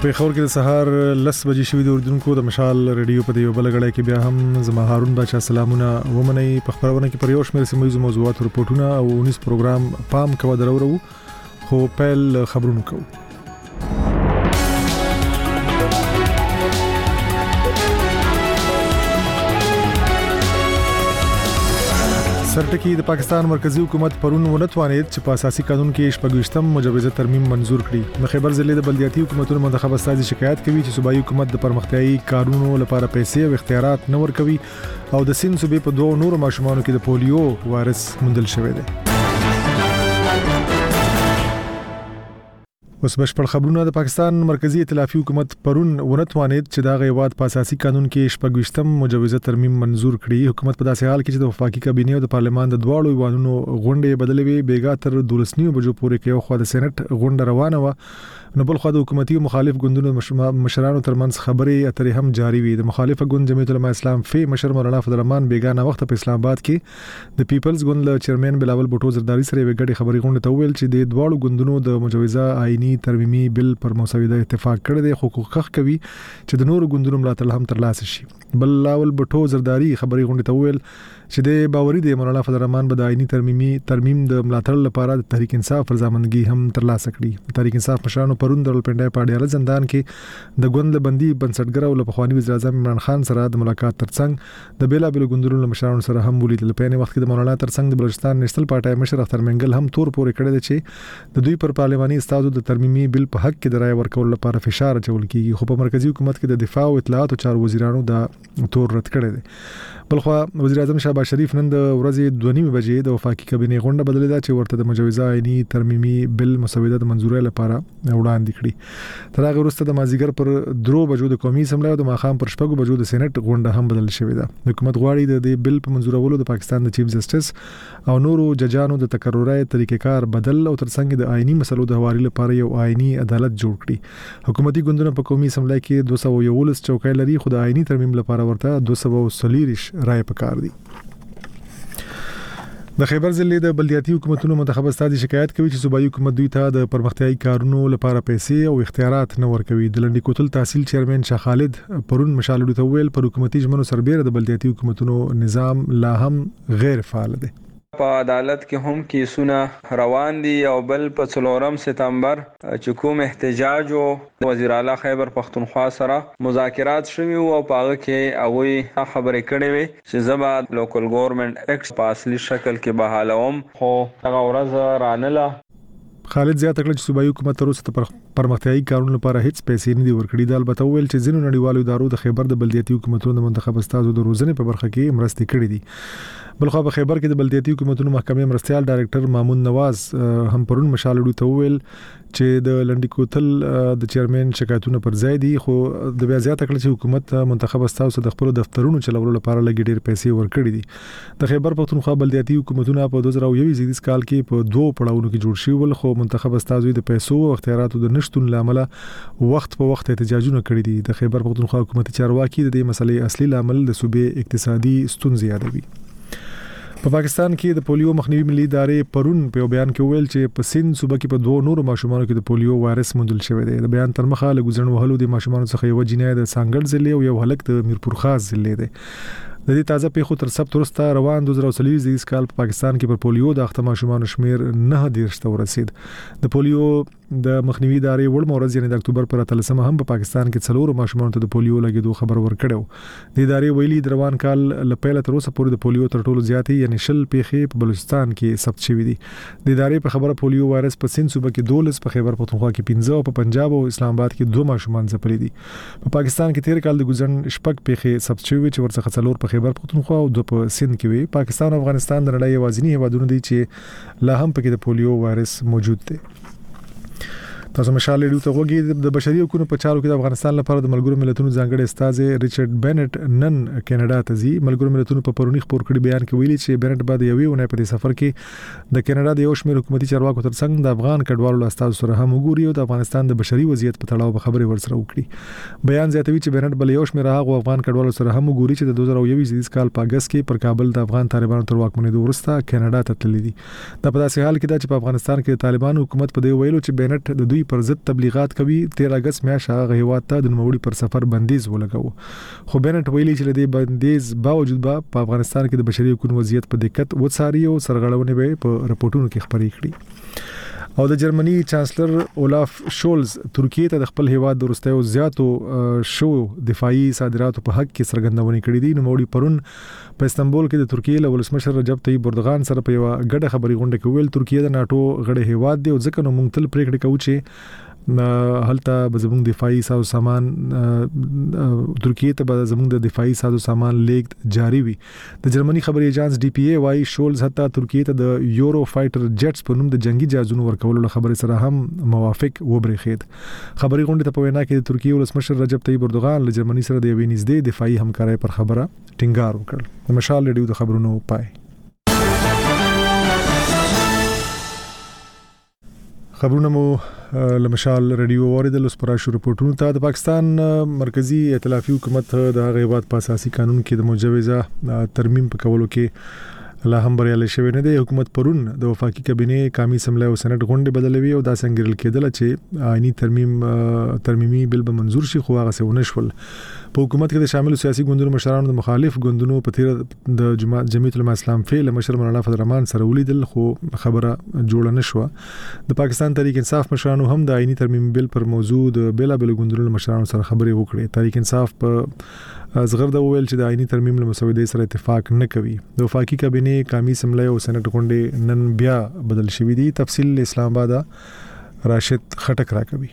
په خبر کې د سهار 10 بجې شوې د اردوونکو د مشال ریډیو په دیو بلګړی کې بیا هم زما هارون بچا سلامونه ومني په خبرونه کې پر یو شمېر سیمه موضوعات رپورټونه او 19 پروګرام پام کوي درورو خو پیل خبرونه کوو. سرټکی د پاکستان مرکزی حکومت پرون ونتوانید چې په اساسي قانون کې شپږشتم مجوزه ترمیم منزور کړي. د خیبر ضلع د بلدیاتي حکومتونو منتخب استازي شکایت کوي چې صوبایي حکومت د پرمختیايي کارونو لپاره پیسې او اختیارات نه ورکوي او د سین صوبې په دوه نورو ماشومانو کې د پولیو وایرس موندل شوی دی. اوس بشپړ خبرونه. د پاکستان مرکزی ائتلافي حکومت پرون ونتوانید چې دا غیواد په اساسي قانون کې شپږشتم مجوزه ترمیم منزور کړي. حکومت په داسې حال کې چې د وفاقي کابینې او د پارلمان د دواړو ایوانونو غونډې بدلې وي بیګا تر 12 بجو پورې کې خو د سېنات غونډه روانه و، نو بل خو د حکومتي او مخالف ګوندونو مشرانو ترمنځ خبرې اترې هم جاری وي. د مخالف ګوند جمعیت العلماء اسلام فی مشر مولانا فضل الرحمن بیګا نه وخت په اسلام آباد کې د پیپلز ګوند له چیرمن بلاول بوټو زرداری سره وګړي خبري غونډه ته ویل چې د دواړو ګوندونو د مجوزه آئینی ترمیمي بل پر مسوده اتفاق کړی دی، خو حقوق کوي چې د نورو ګوندونو ملاتړ هم ترلاسه شي. بل لاول بوټو زرداری خبري غونډه ته ویل چې د باوري دی مولانا فضل الرحمن به د آئینی ترمیم د ملاتړ لپاره د تحریک انصاف رضامندګي هم ترلاسه کړي. تحریک انصاف مشرانو پرون د پنډای پاډیاله زندان کې د ګوند بندي بنسټګر او لپخوانی وزیر اعظم عمران خان سره د ملاقات ترڅنګ د بیلابل ګوندونو مشرانو سره هم ولیدل. په نه وخت کې د مولانا ترڅنګ د بلوچستان نېشنل پارټي مشر اختر منګل هم تور پورې کړی دی چې د دوی پر پارلماني استادو د ترمیمي بل په حق کې د رائے ورکول لپاره فشار اچول کیږي، خو په مرکزی حکومت کې د دفاع او اطلاعات او چارو وزیرانو د تور رد کړی دی. بلخو وزیر اعظم شهباز شریف نن د ورځې 2:30 بجې د وفاقي کابینې غونډه بدلې ده چې ورته د مجوزه آئینی ترمیمي بل مسوده د منزورۍ لپاره وړاندې کړي. تر هغه وروسته د مازیګر پر 3 بجو د قومي اسمبلی او د ماخام پر 4 بجو د سېنات غونډه هم بدل شوې ده. حکومت غواړي د دې بل په منزورولو د پاکستان د چیف جسټس او نورو ججانو د تکرري طریقې کار بدل او ترڅنګ د آئینی مسلو د حوالې لپاره یو آئینی عدالت جوړ کړي. حکومتي ګوندونه په قومي اسمبلی کې 211 چوکۍ لري، خو د آئینی ترمیم لپاره ورته 240 رائے پکار دي. د خیبر ضلع د بلدیاتي حکومتونو منتخب استازي شکایت کوي چې صوبایي حکومت دوی ته د پرمختیايي کارونو لپاره پیسې او اختیارات نه ورکوي. د لنډی کوتل تحصیل چیرمن شاه خالد پرون مشالو ته ویل پر حکومتي ژمنو سربېره د بلدیاتي حکومتونو نظام لا هم غیر فعال دی. په عدالت کې هم کیسونه روان دي او بل په 4 سپتمبر چې کوم احتجاج او وزیر اعلی خیبر پختونخوا سره مذاکرات شوي او په هغه کې هغه خبرې کړې وي چې زبر لوکل ګورنمنت ایکټ په اصلي شکل کې بحالوم، خو هغه ورځ رانله. خالد زیاته کړ چې صوبایي حکومت تر اوسه پر پرمختیايي کارونو لپاره هیڅ پیسې نه دي ورکړي. د البته ویل چې ځینو نړیوالو ادارو د خیبر د بلدیاتي حکومتونو د منتخب استازو د روزنې په برخه کې مرستې کړې دي. بلخو په خیبر کې د بلدیاتي حکومتونو محکمې مرستيال ډایریکټر مامون نواز هم پرون مشالو ته ویل چې د لنډی کوتل د چیرمن شکایتونه پر ځای دي، خو د بیا زیاته کړ چې حکومت منتخب استازو د خپل دفترونو چلولو لپاره لګي ډېر پیسې ورکړي دي. د خیبر پختونخوا بلدیاتي حکومتونه په 2021 کال کې په 2 پړاوونو کې جوړ شوي، خو منتخب استازو د پیسو او اختیاراتو د نشټون لامل وخت په وخت احتجاجونه کړي دي. د خیبر پختونخوا حکومتي چارواکي د دې مسلې اصلي لامل د صوبې اقتصادي ستونزې یادوي. په پاکستان کې د پولیو مخنیوي ملي ادارې پرون په بیان کې ویل چې په سین صوبه کې په 2 نورو ماشومانو کې د پولیو وایرس موندل شوی دی. د بیان تر مخه له ګزن وهلو د ماشومانو څخه یو جنای د سانګړ ضلع او یو هلک د میرپور خاص ضلع دی. د دې تازه پیښو تر سبت وروسته روان 2023 کال په پاکستان کې پر پولیو د اخته ماشومانو شمیر 9 ته ورسید. د پولیو د مخنیوي ادارې وړ مورز یعنی د اکتوبر پر 13 هم په پاکستان کې 4 ماشومانو ته د پولیو لګیدو خبر ورکړو. د ادارې ویلي د روان کال لپاره تر اوسه پورې د پولیو تر ټولو زیاتې یعنی 10 پیښې په بلوچستان کې ثبت شوې دي. د ادارې په خبره پولیو وایرس په سین صوبه کې 12، په خیبر پختونخوا کې 15 او په پنجاب او اسلام آباد کې 2 ماشومان ځپلي دي. په پاکستان کې 13 کال د ګزن شپږ پیښې ثبت شوې چې ورڅخه 4 په خیبر پختونخوا او 2 په سند کې وي. پاکستان او افغانستان د نړۍ یوازینی هیوادونه دي چې لا هم پکې د پولیو وایرس موجود دی. تاسو مشال ډیو ته وګورئ. د بشري حقوقو په چارو کې د افغانستان لپاره د ملګرو ملتونو ځانګړي استاد ریچارډ بینټ نن کینیډا ته ځي. ملګرو ملتونو په پرونی خبر کړي بیان کې ویلي چې بینټ بعد یوې ونې په سفر کې د کینیډا د یو شمېر حکومتي چارواکو ترڅنګ د افغان کډوالو استاد سره هم وګوري او د افغانستان د بشري وضعیت په تړاو خبرې ورسره وکړي. بیان زیاتوي چې بینټ بل یو شمېر هغه افغان کډوالو سره هم وګوري چې د 2021 کال په اگست کې پر کابل د افغان طالبانو تر واکمنۍ وروسته کینیډا ته تللي دي. دا په داسې حال کې ده چې په افغانستان کې د طالبانو حکومت په دې ویلو چې بینټ د دوی نوموړي پر ضد تبلیغات کوي. 13 اگست میاشت هغه هیواد ته د نوموړي پر سفر بندیز ولګاوه. خو بنټ ویلي چې د بندیز باوجود په افغانستان کې د بشري حقوقو وضعیت په دقت وڅاري او سرغړونې به په رپورټونو کې خبرې کړي. او د جرمني چانسلر اولاف شولز ترکیه ته د خپل هیواد د وروستیو زیاتو شو دفاعي صادراتو په حق کې څرګندونې کړې دي. نوموړي پرون په استنبول کې د ترکیه له ولسمشر رجب طیب اردوغان سره په یو غټه خبري غونډه کې ویل ترکیه د ناتو غړی هیواد دی او ځکه نو موږ تل پریکړه کوو چې هلته به زموږ دفاعي سازو سامان ترکیه ته به زموږ د دفاعي سازو سامان لیږد جاری وي. د جرمني خبري ایجانس ډي پی ای وايي شولز حتی ترکیه ته د یورو فایټر جټس په نوم د جنگي جهازونو ورکولو خبرې سره هم موافق وبرېخید. خبري غونډه ته په وینا کې د ترکیه ولسمشر رجب طیب اردوغان له جرمني سره د یوې نږدې دفاعي همکارۍ پر خبره ټینګار وکړ. د مشال ریډیو د خبرونو پای. خبرونه مو لمشال ریډیو اوریدل اوس پر شروع رپورټونو ته. د پاکستان مرکزی ائتلافي حکومت د هغه هیواد په اساسي قانون کې د مجوزه ترمیم په کولو کې لا هم بریالي شوی نه دی. حکومت پرون د وفاقي کابینه قومي اسمبلی او سېنات غونډه بدلوي او دا څنګه کېدل چې آئینی ترمیمي بل به منزور شي خو هغه څه ونه شول. په حکومت کې د شامل سیاسي ګوندونو مشرانو د مخالف ګوندونو په تیر د جمعیت العلماء اسلام فعال مشر مولانا فضل الرحمن سره ولیدل خو خبره جوړه نشوه. د پاکستان تحریک انصاف مشرانو هم د آئینی ترمیم بل پر موضوع د بیلابل ګوندونو مشرانو سره خبرې وکړې. تحریک انصاف په زغرده وویل چې د آئینی ترمیم له مسودې سره اتفاق نه کوي. د وفاقي کابینه قومي اسمبلی او سېنات غونډه نن بیا بدل شوې دي. تفصیل اسلام آباد راشد خټک راکوي.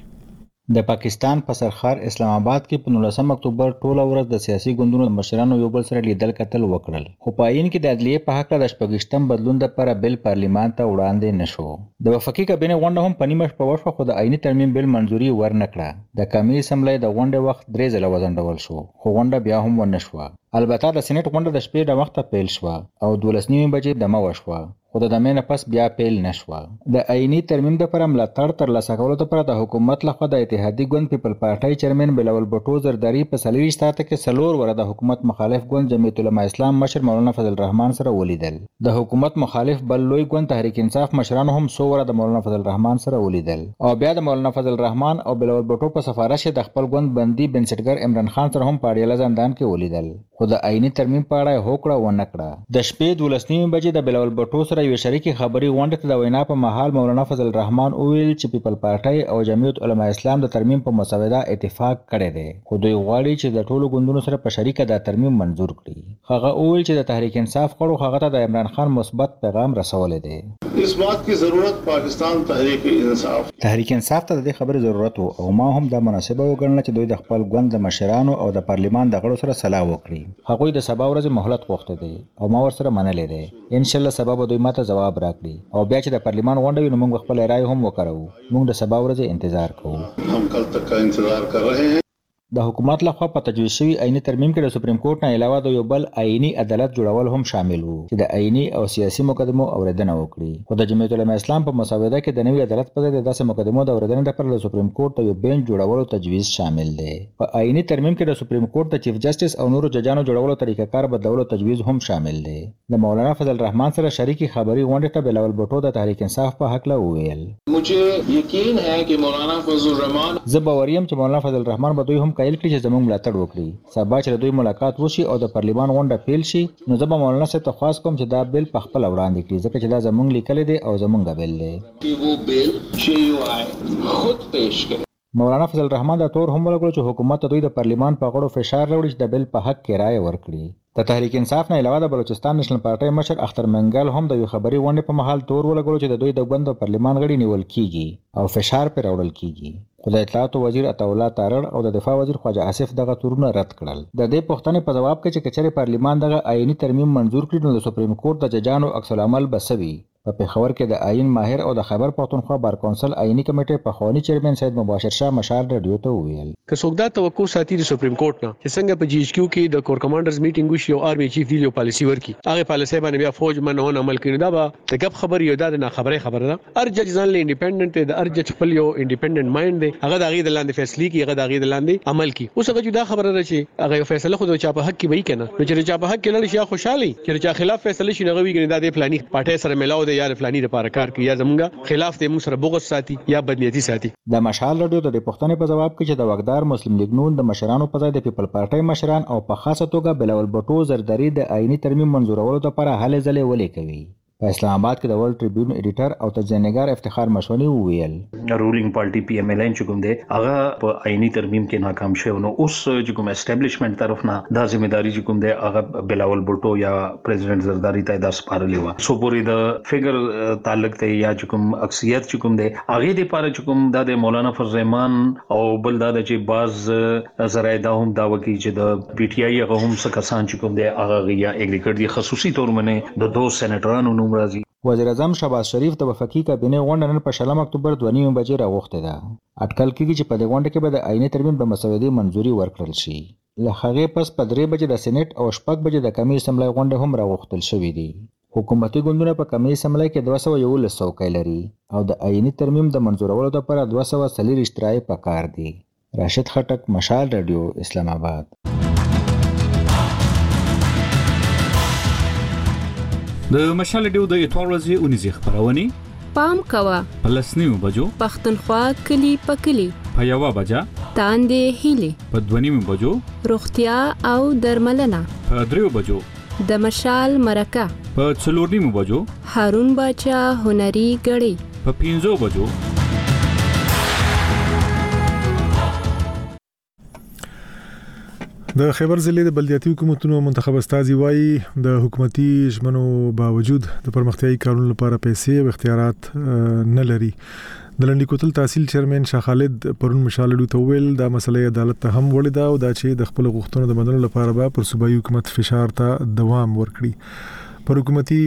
د پاکستان په سرخار اسلام آباد کې په 19 اکتوبر ټوله ورځ د سیاسي ګوندونو مشرانو یو بل سره لیدل کتل وکړل خو په عین کې د عدلیې په حق د شپږشتم بدلون لپاره بل پارلیمان ته وړاندې نشو. د وفاقي کابینه غونډه هم په نیمه شپه وشوه خو د آئینی ترمیم بل منزوري ورنکړه. د قومي اسمبلی د غونډې وخت 3 ځله وځنډول شو خو غونډه بیا هم ونشوه. البته د سېنات غونډه د شپې د وخته پیل شوه او 12:30 بجې دمه وشوه خو د دمې نه پس بیا پیل نشوه. د آئینی ترمیم لپاره ملاتړ ترلاسه کولو لپاره د حکومت لخوا د اتحادیه ګوند پیپل پارټي چیرمن بلاول بټو زرداری په 40 ساعته کې سلور وره د حکومت مخالف ګوند جمعیت العلماء اسلام مشر مولانا فضل الرحمن سره ولیدل. د حکومت مخالف بل لوی ګوند تحریک انصاف مشرانو هم سو وره د مولانا فضل الرحمن سره ولیدل او بیا د مولانا فضل الرحمن او بلاول بټو په سفارش د خپل ګوند بندي بنسټګر عمران خان سره هم پاړیاله زندان کې ولیدل خو د آئینی ترمیم په اړه هوکړه ونه کړه. د شپې 12:30 بجې د بلاول بټو سره یو شریکي خبري غونډه ته د وینا په محل مولانا فضل الرحمن وویل چې پیپل پارټي او جمعیت العلماء اسلام د ترمیم په مسوده اتفاق کړی دی خو دوی غواړي چې د ټولو ګوندونو سره په شریکه د ترمیم منزور کړي. هغه وویل چې د تحریک انصاف غړو هغه ته د عمران خان مثبت پیغام رسولی دی. اس بات کی ضرورت پاکستان تحریک انصاف ته د دې خبرې ضرورت او ما هم د مناسبه وګڼله چې دوی د خپل ګوند د مشرانو او د پارلیمان د غړو سره سلا وکړي. هغوی د سبا ورځې مهلت غوښته دی او ما ورسره منلې دی. ان شاء الله سبا به دوی ماته جواب راکړي او بیا چې د پارلیمان غونډه وي نو موږ خپل رائے هم وکړو. موږ د سبا ورځې انتظار کوو. هم کل تک کا انتظار کر رہے ہیں. د حکومت لخوا په تجویز شوی آئینی ترمیم کې د سپریم کورټ نه علاوه د یو بل آئینی عدالت جوړول هم شامل وو چې د آئینی او سیاسي مقدمو اوریدنه وکړي. خو د جمعیت العلماء اسلام په مسوده کې د نوي عدالت په ځای د داسې مقدمو د اوریدنې لپاره د سپریم کورټ ته یو بینچ جوړولو تجویز شامل دی. په آئینی ترمیم کې د سپریم کورټ د چیف جسټس او نورو ججانو جوړولو طریقه کار بدلولو تجویز هم شامل دی. د مولانا فضل الرحمن سره شریکي خبري غونډه ته بلاول بټو د تحریک انصاف په حق لا وویل. مجھے یقین ہے کہ مولانا فضل الرحمن زه باوریم چې مولانا فضل الرحمن به دوی هم قایل کړي چې زموږ ملاتړ وکړي. سبا چې دوی ملاقات وشي او د پارلیمان غونډه پیل شي نو زه به مولانا صاحب ته خواست کوم چې دا بل په خپل وړاندې کړي ځکه چې دا زموږ لیکل دي او زموږ بل دی چې وہ بل چې خود پیش کړي. مولانا فضل الرحمن دا تور هم ولګول چې حکومت دوی د پارلیمان په غړو فشار راوړي چې د بل په حق کې رائے ورکړي. د تحریک انصاف نه علاوه د بلوچستان نېشنل پارټي مشر اختر منګل هم د یو خبري غونډې په محل تور ولګول چې د دوی د ګوند پارلیمان غړي نیول کیږي او فشار پر راوړل کیږي. خو د اطلاعاتو وزیر عطاالله تارړ او د دفاع وزیر خواجه آصف دغه تورونه رد کړل. د دې پوښتنې په جواب کې چې کچېرې پارلیمان دغه آئینی ترمیم منزور کړي نو د سپریم کورټ د ججانو عکس العمل به څه وي. په پېښور کې د آئین ماهر او د خیبر پښتونخوا بار کونسل آئینی کمیټې پخوانی چیرمن سید مباشر شاه مشال رادیو ته وویل که څوک دا توقع ساتي د سپریم کورټ نه چې څنګه په جی ایچ کیو کې د کور کمانډرز میټینګ وشي او آرمي چیف دی یو پالیسی ورکي هغه پالیسی باندې بیا فوج منونه عمل کړي دا به د غب خبر یو دا نه خبره ده. هر جج ځان له انډیپندنت د هر جج خپل یو انډیپندنت مایند دی هغه د هغه د لاندې فیصله کوي هغه د هغه د لاندې عمل کوي. اوس هغه جدا خبره ده چې هغه فیصله خو د چا په حق کې وای کنه نو چې چا په حق کې لړ شي خوشحالي چې چا خلاف فیصله شي نغوي کنه د فلاني پارټي سره ملاو دی یا فلانی لپاره کار کوي یا زمونږ خلاف ته موږ سره بغض ساتي یا بدنیتی ساتي. د مشال رادیو ته د پښتنې په جواب کې چې د وګدار مسلم لیگ نون د مشرانو په ځای د پیپل پارټي مشران او په خاصه توګه بلاول بټو زرداری د آئینی ترمیم منظورولو لپاره هلې ځلې ولې کوي. په اسلام آباد کې د ورلد ټریبیون ایډیټر او تجزیه‌نګار افتخار مشونی وویل رولینګ پارټي پی ایم ایل ان چې کوم دی هغه په آئینی ترمیم کې ناکام شو نو اوس چې کوم اسټابلیشمنت طرف نه دا ځمېداري چې کوم دی هغه بلاول بوټو یا پریزیدنت زرداری ته د سپارلې و سو پورې د فګر تعلق ته یا چې کوم اکثریت چې کوم دی هغه د لپاره چې کوم د مولانا فضل الرحمن او بل دا چې باز زرای دا هم دا وکی چې د پی ټی آی هغه هم څه کسان چې کوم دی هغه یا اګریګریډ دي خصوصي تور باندې د دوه سېنیټرانو راځي. وزیر اعظم شهباز شریف د وفاقي کابینې غونډه نن په 2 اکتوبر 2:30 بجې راغوښته ده. اټکل کېږي چې په دې غونډه کې به د آئینی ترمیم د مسودې منځوري ورکړل شي. له هغې پس په 3 بجې د سېنات او 6 بجې د قومي اسمبلی غونډه هم راغوښتل شوې دي. حکومتي ګوندونه په قومي اسمبلی کې 211 څوکۍ لري او د آئینی ترمیم د منځورولو لپاره 240 اشتراعي پکار دي. راشد خټک، مشال رادیو، اسلام آباد. د مشال رادیو د اتوار ورځې اونیزه خبرونه پام کوا پلسنیو بجو پختونخوا کلی پکلی په یوا بجا تاندې هیلي په 2:30 بجو روغتیا او درملنه په 3 بجو د مشال مرکه په 4:30 بجو هارون باچا هنري غړي په 5 بجو د خیبر ضلع د بلدیاتي حکومتونو منتخب استازي وایي د حکومتي ژمنو باوجود د پرمختیايي کارونو لپاره پیسې او اختیارات نه لري. د لنډی کوتل تحصیل چیرمن شاه خالد پرون مشال رادیو ته ویل دا مسله عدالت ته هم وړي دا او دا چې د خپل غوښتنو د بدلولو لپاره به پر صوبایي حکومت فشار ته دوام ورکړي. پر حکومتي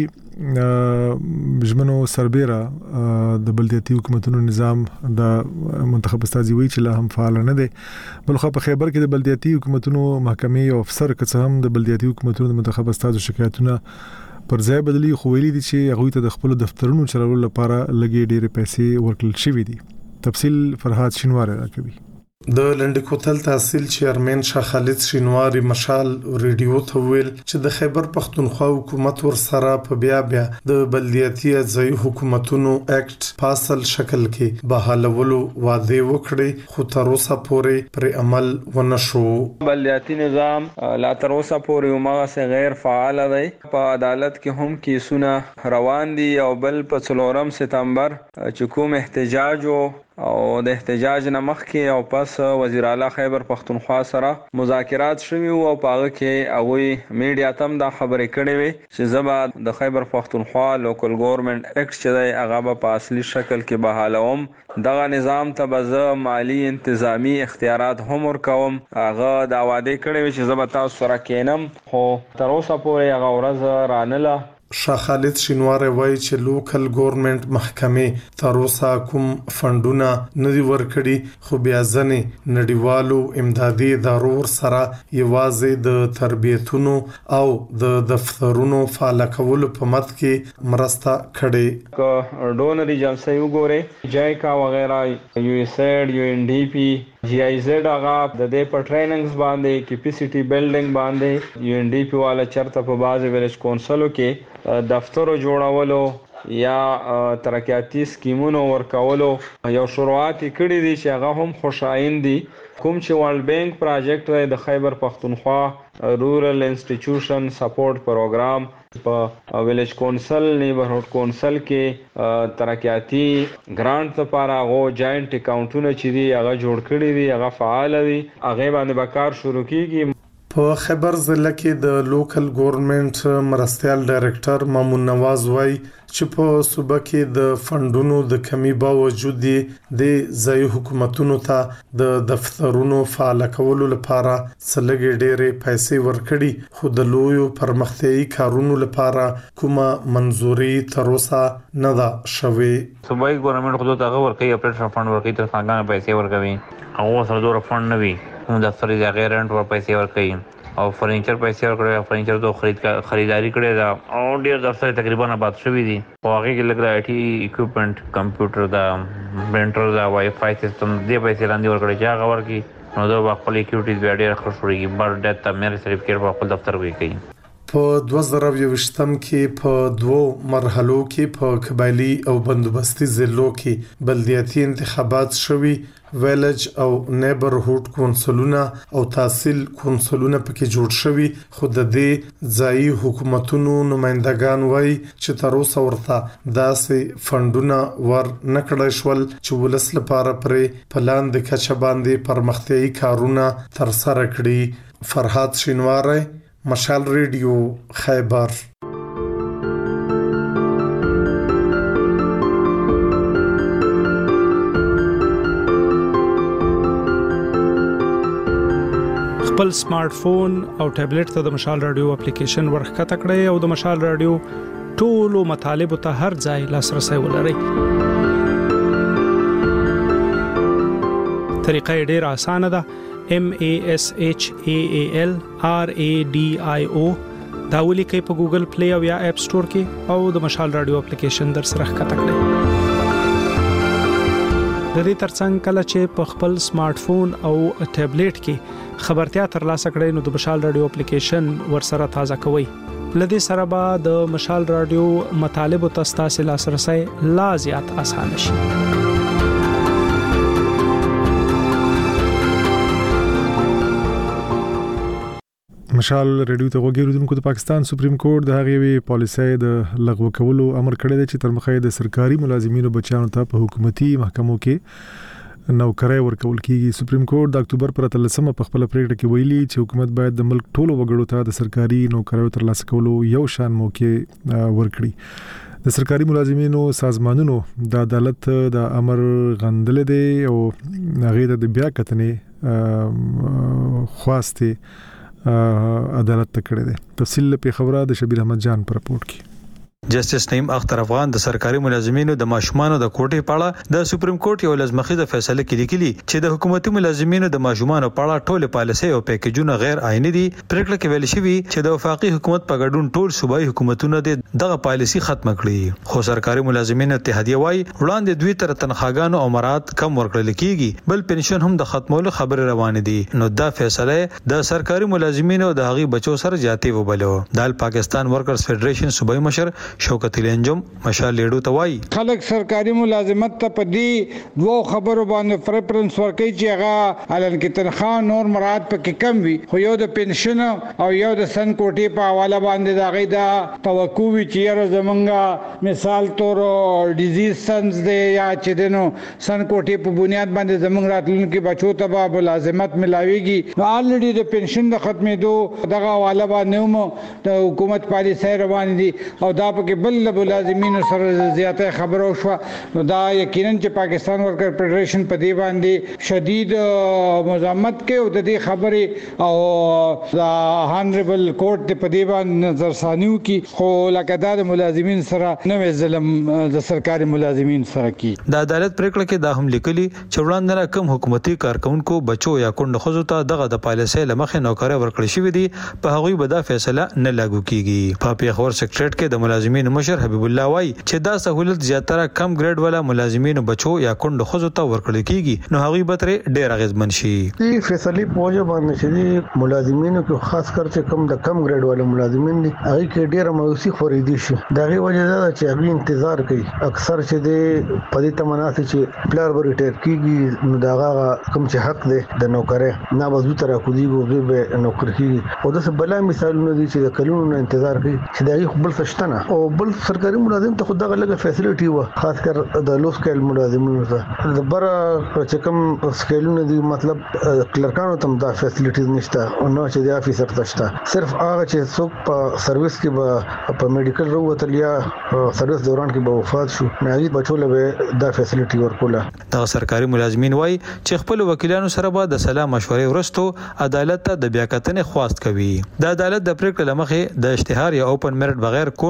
ژمنو سربېره د بلدیاتي حکومتونو نظام د منتخب استازي وی چې لا هم فعال نه دی. بلخو په خیبر کې د بلدیاتي حکومتونو محکمې او افسر کڅ هم د بلدیاتي حکومتونو د منتخب استازو شکایتونه پر ځای بدلی خو ویلي دي چې هغه ته د خپل دفترونو چلولو لپاره لګي ډېر پیسې ورکړل شوې دي. تفصیل فرهاد شینوار راکوي. د لنډکوتل تحصیل چیرمن شاه خالد شینواری مشال ریډیو ته ویل چې د خیبر پختونخوا حکومت ور سره په بیا د بلدیاتي ځای حکومتونو اکټ پاسل شکل کې بحالولو وعده وکړي خو تر اوسه پورې پر عمل ونشو. بلدیاتي نظام لا تر اوسه پورې موږ غیر فعال دی. په عدالت کې هم کیسونه روان دي او بل په 4 سپتمبر چې کوم احتجاج او د احتجاج نه مخکې او پس وزیر اعلی خیبر پختونخوا سره مذاکرات شوي او پاغه کې هغه میډیا تم دا خبرې کړې وي چې زبا د خیبر پختونخوا لوکل ګورنمنت اکټ چې دی هغه په اصلي شکل کې بحالوم. دغه نظام ته به مالی انتظامی اختیارات هم ورکوم. هغه دا وعده کړې وي چې زبا تاسو سره کینم خو تر اوسه پورې هغه ورځ رانله. شاه خالد شینواری وایي چې لوکل ګورنمنت محکمې تر اوسه کوم فندونه نه دي ورکړي خو بیا ځنې نړیوالو امدادي ادارو سره یوازې د تربیتونو او د دفترونو فعال کولو په مت کې مرسته کړي. ډونر ایجنسی وګوره جایکا وغیرہ یو ایس ایډ یو ان ډی پی جی آی زیډ هغه د دې په ټریننګز باندې کیپیسټي بلډینګ باندې یو ان ډی پی والا چرته په باز ویلج کونسلو کې دفترو جوړولو یا ترقیاتی سکیمونو ورکولو یو شروعات کړي دي چې هغه هم خوشاین دي. کوم چې ورلد بانک پروجیکټ د خیبر پختونخوا رورل انسټیټیوشن سپورټ پروګرام په ویلج کونسل نیبرهوډ کونسل کې ترقیاتی ګرانټ لپاره غو جاینټ اکاونټونه چې دي هغه جوړ کړي دي هغه فعال دي هغه باندې به کار شروع کیږي. په خیبر ضلع کې د لوکل ګورنمنت مرستيال ډایریکټر مامون نواز وایي چې په صوبه کې د فندونو د کمی باوجود د ځای حکومتونو ته د دفترونو فعال کولو لپاره څلګي ډېرې پیسې ورکړي خو د لویو پرمختیايي کارونو لپاره کومه منځوري تر اوسه نه ده شوې. صوبایي ګورنمنت خو ته ورکړي اپریشن فند ورکړي تر څنګه پیسې ورکوي او سره دوه فند نه وي هم دفتر یې غیر رنټ ور پیسې ورکړي او فرنیچر پیسې ورکړي فرنیچر ته خریداري کړي دا او ډیر دفتر تقریبا آباد شوی دي او هغه کې لګ آی ټي اکوپمنٹ کمپیوټر دا پرنټر دا وای فای سیستم دې پیسې لاندې ورکړي چې هغه ورکړي نو دا خپل اکیورټیز بیا ډیر ښه شوړي بر ډیټ ته مې سرټیفیکیټ په خپل دفتر کې کوي. په 2020م کې په 2 مرحلو کې په قبایلی او بندوبستي ضلعو کې بلدیاتي انتخابات شوي، ویلج او نیبرهوډ کونسلونه او تحصیل کونسلونه پکې جوړ شوي، خو د دې ځایي حکومتونو نمائندگان وایي چې تر اوسه ورته داسې فندونه ور نکړای شول چې ولس لپاره پرې پلان د کچه باندې پرمختیايي کارونه تر سره کړي. فرحات شینواری، مشال ریډیو، خیبر. خپل سمارټ فون او ټابلیټ ته د مشال رادیو اپلیکیشن ورخکته کړئ او د مشال رادیو ټولو مطالبه ته هر ځای لاسرسي ولرئ. طریقه ډېره اسانه ده. MASHAAL RADIO دا ولیکئ په ګوګل پلی او یا اپ سٹور کې او د مشال رادیو اپلیکیشن در سره ښکته کړئ. د دې ترڅنګ کله چې په خپل سمارټ فون او ټابلیټ کې خبرتیا ترلاسه کړئ نو د مشال رادیو اپلیکیشن ورسره تازه کوئ. لدې سره به د مشال رادیو مطالب او تاسو لاسرسي لا زیات اسانه شي. مشال ریډیو ته وګورئ د پاکستان سپریم کورټ د هغې پالیسۍ د لغوه کولو امر کړی دی چې تر مخه د سرکاري ملازمینو بچیانو ته په حکومتي محکمو کې نوکرۍ ورکول کیږي. سپریم کورټ د اکتوبر پر 13 په خپل پریکړه کې ویلي چې حکومت باید د ملک ټولو وګړو ته د سرکاري نوکریو ترلاسه کولو یو شان موقع ورکړي. د سرکاري ملازمینو سازمانونو د عدالت د امر غندل دي او هغه د بیا کتنې خواسته عدالت ته کړی دی. تفصیل په خبره د شبیر احمد جان پر رپورت کې. جسټس نعیم اختر افغان د سرکاري ملازمینو د ماشومانو د کوټې په اړه د سپریم کورټ یو لازمخیزه فیصله کړې کلی چې د حکومتي ملازمینو د ماشومانو په اړه ټول پالیسي او پیکیجونه غیر آئینی دي. پریکړه کې ویل شوی چې د وفاقي حکومت په ګډون ټول صوبایي حکومتونه دغه پالیسي ختم کړي، خو سرکاري ملازمینو اتحادیه وايي وړاندې دوی تر تنخواګانو او مراد کم ورکړل کیږي، بل پنشن هم د ختمولو خبره روانه دي. نو دا فیصله د سرکاري ملازمینو د هغي بچو سره جاتي وبلو. د پاکستان ورکرز فدریشن صوبایي مشر شوکت الانجم مشال لیډو ته وایي خلک سرکاري ملازمت ته په دې دوه خبرو باندې پریفرنس ورکوي چې هغه علن کې تنخواه نور مراد پکې کم وي، خو یو د پنشن او یو د سن کوټې په حواله باندې دا غي دا توقع وي چې یاره زمونږه مثال تور ډیزیز سنز دی یا چې دنو سن کوټې په بنیاد باندې زمونږ راتلونکي بچو ته به ملازمت ملاويږي. نو الریډي د پنشن د ختمېدو دغه حواله باندې هم د حکومت پالیسۍ روان دي او دا پکې بل ملازمینو سره زیاته خبرو شو. نو دا یقینا چې پاکستان ورکر فدریشن په دی باندې شدید مزاحمت کوي او د دې خبرې او دا هانریبل کورټ په دی باندې نظر ثانیو کی، خو لکه دا د ملازمین سره نوې ظلم د سرکاري ملازمین سره کی. د عدالت پریکړه کې دا هم لیکلي چې وړاندې کم حکومتي کارکونکو بچو یا کونډ خزو ته دغه د پالیسۍ لمخې نوکری ورکړل شوی دی، په هغوی به دا فیصله نه لاګو کیږي. په پیښور سیکریټریټ کې د ملازمینو مشر حبیب الله وای چې دا سہولت زیاتره کم ګریډ والا ملازمینو بچو یا کونډ خزو ته ورکړل کیږي، نو هغوی به تر ډیر اغیزمن شي. دې فیصله په وجه باندې چې ملازمینو کې خاص کر چې کم د کم ګریډ والا ملازمین دي هغه کې ډیر مایوسی خورېدي شي. دا غي وجه دا چې هغه انتظار کوي اکثر چې د پدې تمناسي چې پلار به ریټایر کیږي نو دا کم چې حق دی د نوکرۍ نه وځو تر کو دی به نوکر کیږي. او د بل مثالونه دي چې د کلونو انتظار کوي چې دا خپل سشتنه او بل سرکاري ملازم ته خدای غلګه فیسیلیټي و خاص کر د لو سکیل ملازمینو ته د بر چې کوم سکیلونه دي مطلب کلرکانو ته دا فیسیلیټیز نشته او نو چې د افیسر تشته صرف هغه چې څوک په سرویس کې په میډیکل وروتل یا سرویس دوران کې به وفات شو نه بچول به دا فیسیلیټي ورکوله. دا سرکاري ملازمین وای چې خپل وکیلانو سره به د سلا مشورې ورستو عدالت ته د بیاکتنې خواست کوي. د عدالت د پریکړې لمخې د اشتهار یا اوپن میرټ بغیر کونډو یا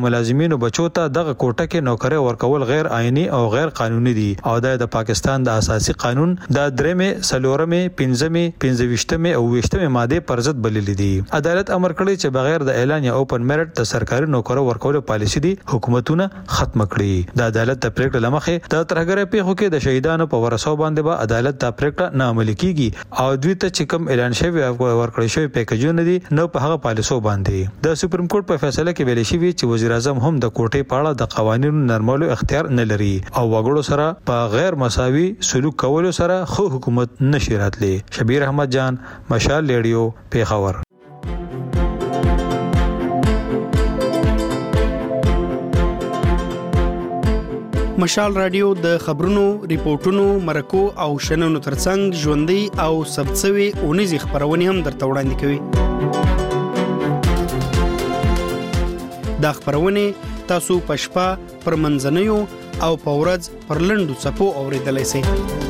ملازمینو بچو ته دغه کوټه کې نوکری ورکول غیر آئینی او غیر قانوني دي او د پاکستان د اساسي قانون د 3مې 4مې 5مې 25مې او 20مې ماده پر ضد بللې دي. عدالت امر کړی چې بغیر د اعلان یا اوپن میرټ د سرکاري نوکرو ورکول پالیسي دي حکومتونه ختم کړي. د عدالت د پریکړې لمخې د ترهګرۍ پیښو کې د شهیدانو په ورثو باندې به عدالت د پریکړه نه عملي کیږي او دوی ته چې کوم اعلان شوی او ورکړی شوی پیکیجونه دي نو په هغه پالیسو باندې. د سپریم کورټ په فیصله کې ویل شوی چې وزیر اعظم هم د کوټې په اړه د قوانینو نرمولو اختیار نه لري او وګړو سره په غیر مساوي سلوک کولو سره خو حکومت نشي راتلی. شبیر احمد جان، مشال ریډیو، پیښور. مشال رادیو د خبرونو، ریپورتونو، مرکو او شننو ترڅنګ ژوندۍ او ثبتسوي اونیزې خبرونه هم درته وړاندې کوي. دا خبرونه تاسو په شپه پر منځنیو او په ورځ پر لنډو څپو اوریدلای شئ.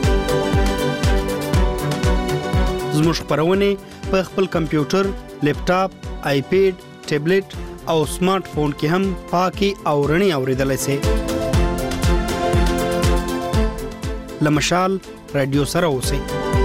زموږ خبرونه په خپل کمپیوټر، لیپټاپ، آیپیډ، ټابلیټ او سمارټ فون کې هم پاکي او رڼي اوریدلای شئ. لمشال رادیو سره اوسئ.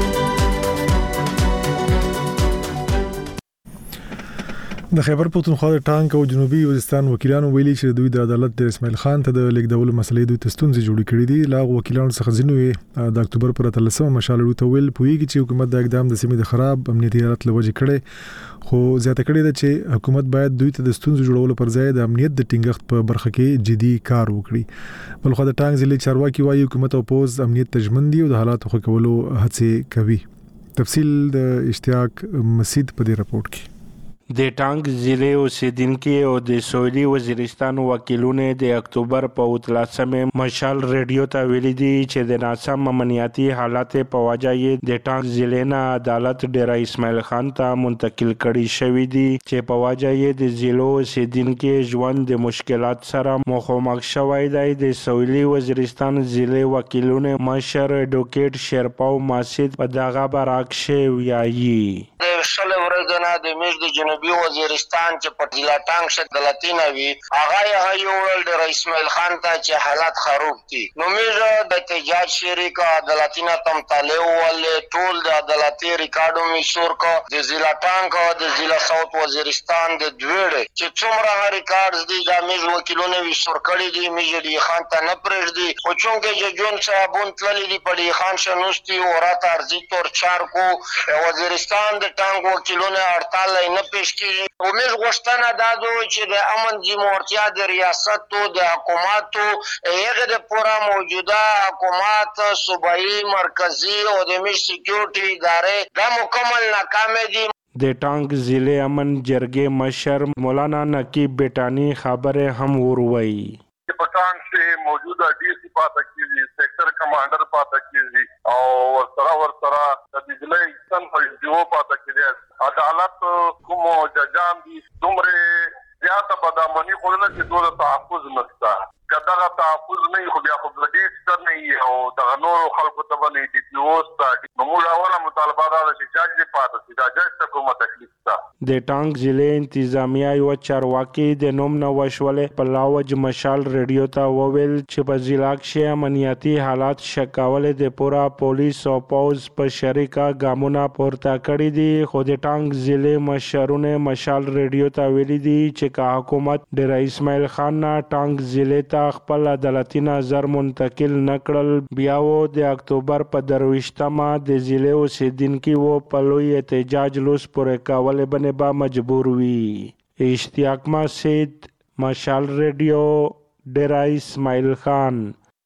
د خیبر پختونخوا د ټانک او جنوبي وزیرستان وکیلانو ویلي چې دوی د عدالت د اسماعیل خان ته د لیکدولو مسلې دوی تستونځي جوړې کړې دي. لاغ وکیلانو څخه ځینې د اکتوبر پر 13 مشال ته ویل پویږي چې حکومت د اقدام د سیمې د خراب امنیتي حالت لوجه کړي خو زیاته کړې ده چې حکومت باید دوی ته د ستونزو جوړولو پر ځای د امنیت د ټینګښت په برخه کې جدي کار وکړي. بلخو د ټانک ضلع چارواکي وايي حکومت او پوز امنیت تجمن دي او د حالاتو ښه کولو هڅې کوي. تفصیل د اشتیاق مسید په دې رپورت کې. د ټانک ضلع اوسیدونکو او د سویلي وزیرستان وکیلونو د اکتوبر په 13 مشال ریډیو ته ویلي دي چې د ناسم امنیتي حالت په وجه یې د ټانک ضلع نه عدالت ډیر اسماعیل خان ته منتقل کړي شوی دي چې په وجه یې د ضلع اوسیدونکو ژوند د مشکلات سره مخامخ شوی دی. د سویلي وزیرستان ضلع وکیلونو مشر اډوکیټ شیرپاو ماسید په دغه برعکس ویایي شل ورځې د میش د جنوبي وزیرستان چې په ضلع ټانک شت دلتینه وی هغه یې یوړل د اسماعیل خان ته چې حالات خراب دي. نو میش د احتجاج شریک عدالتینه تم طالب ول ټول د عدالتي ریکارډو میشور کو د ضلع ټانک او د ضلع ساوث وزیرستان د دوړ چې څومره ریکارډز دي د میش وکیلونو وشور کړی دي. میش دی خان ته نه پرېږدي خو چونګه جون صاحبون تللی دی په دی خان شنوستي اورات ارزي تور چار کو وزیرستان د وکیلونه هړتال نه پیش کیږي. موږ غوښتنه دا ده چې د امن ځمورتیا د ریاست او د حکومتو هغه د پورا موجوده حکومت صوبایي مرکزی او د میش سکیورټي ادارې دا مکمل ناکام دي. د ټانک ضلع امن جرګې مشر مولانا نقیب بیٹانی خبره هم وروي. پټان کې موجوده ډي سي پاته کیږي، سیکټر کمانډر پاته کیږي او ورسره د بجلی سن په دیو پاته کیږي. عدالت کوم ججان دي دومره زیاته بدامني خورنه چې دوه تحفظ نشته. کدا تحفظ نه خو بیا خو د دې ستر نه او د نورو خلکو ته باندې ډي پی او ستاسو نو موږ اوله مطالبه دا چې جج پاته سي دا جج ته کومه تکلیف ده. د ټانک ضلع انتظامیه یو چارواکي د نوم نو وشولې په لاوج مشال ریډیو ته وویل چې په ضلع کې امنیتي حالات شکاول د پورا پولیس او پوز په شریکه ګامونه پورته کړی دي. خو د ټانک ضلع مشرونه مشال ریډیو ته ویلي دي چې کا حکومت د رئیس اسماعیل خان نه ټانک ضلع ته خپل عدالتي نظر منتقل نکړل بیا و د اکتوبر په 23مه د ضلع اوسیدونکو په لوی احتجاج لوس پورې کول باندې با مجبور وي. اشتیاق مسید، مشال ریډیو، ډیرا اسماعیل خان.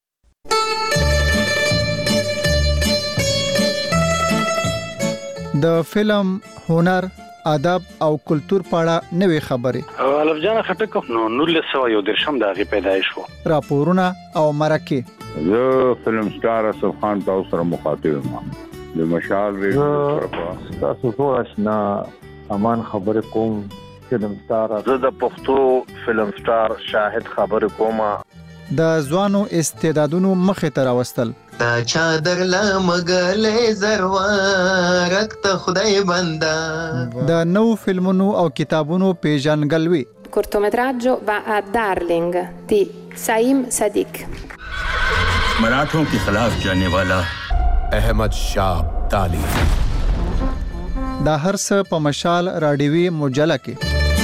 د فلم، هنر، ادب او کلچر په اړه نوې خبرې الف جان خټک نو 1913 د غي پیدایش وو راپورونه او مرکه. زه فلم سٹار اسف خان تاسو سره مخاطب یم د مشال ریډیو تاسو ټول آشنا امان خبر کوم. فلم سٹار زه د پښتو فلم سٹار شاهد خبر کوم. د ځوانو استعدادونو مخه تر واستل تا چادر لمغلې زروارک ته خدای بندا د نو فلمونو او کتابونو پیژنګلوي cortometraggio va a Darling di Saim Sadiq. मराठों के खिलाफ जाने वाला अहमद शाह अब्दाली। دا هر څه په مشال راډیوي مجله کې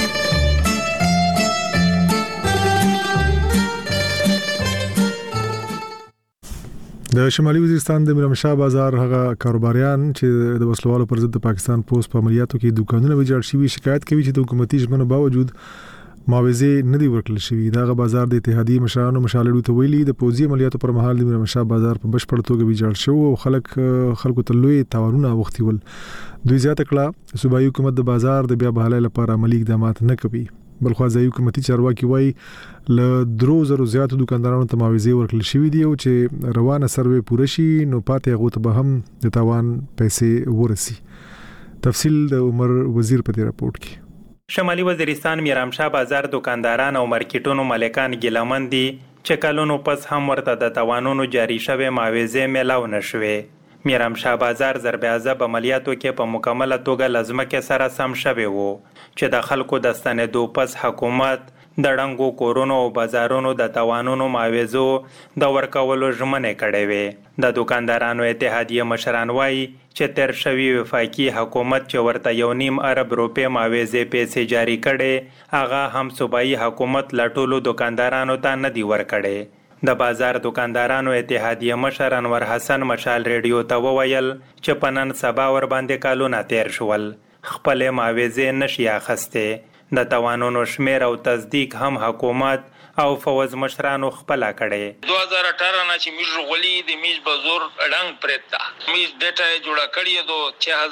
د شمالي وزیرستان د میرامشاه بازار هغه کاروباریان چې د وسلوالو پر ضد د پاکستان پولیس په عملیاتو کې دکانونه ویجاړ شوي شکایت کوي چې د حکومتي ژمنو باوجود معاوضه نه دی ورکړل شوی. دا بازار د اتحادیې مشرانو مشالړو ته ویلي د پوځي عملیاتو پر مهال د میرامشاه بازار په بشپړ توګه ویجاړ شو او خلکو ته لوی تاوانونه وختیول. دوی زیاته کړه صوبایي حکومت د بازار د بیا بحالۍ لپاره عملی اقدامات نه کوي. بلخو ځایي حکومتي چارواکي وایي له 3000 زیاتو دکاندارانو ته معاوضه ورکړل شوې دي او چې روانه سروې پوره شي نو پاتې هغه ته به هم د تاوان پیسې ورسي. تفصیل د عمر وزیر په دې راپورټ کې. شمالي وزیرستان میرامشاه بازار دکانداران او مارکیټونو مالکان ګیلمن دي چې کلونو پس هم ورته د تاوانونو جاری شوه معاوضه ملاو نشوي. میرامشاه بازار ضرب عذاب عملیاتو کې په مکمله توګه لازمکه سره سم شوی وو چې د خلکو د ستنېدو پس حکومت د ډنګو کورونو او بازارونو د تاوانونو معاوضو د ورکولو ژمنې کړې وې. د دکاندارانو اتحادیې مشران وایي چې تیر شوی وفاقي حکومت چې ورته 1.5 ارب روپۍ معاوضې پیسې جاری کړي هغه هم صوبایي حکومت لا ټولو دکاندارانو ته نه دی ورکړي. د بازار دکاندارانو اتحادیه مشر انور حسن مشال ریډیو ته وویل چې په نن سبا ور باندې کالونه تیر شول خپل معاوضه نشي اخسته د توانونو شمیر او تصدیق هم حکومت او فوز مشرانو خپل کړي. 2018 نه چې میج غولي د میج بازور ډنګ پرتا میج ډیټا جوړه کړی دو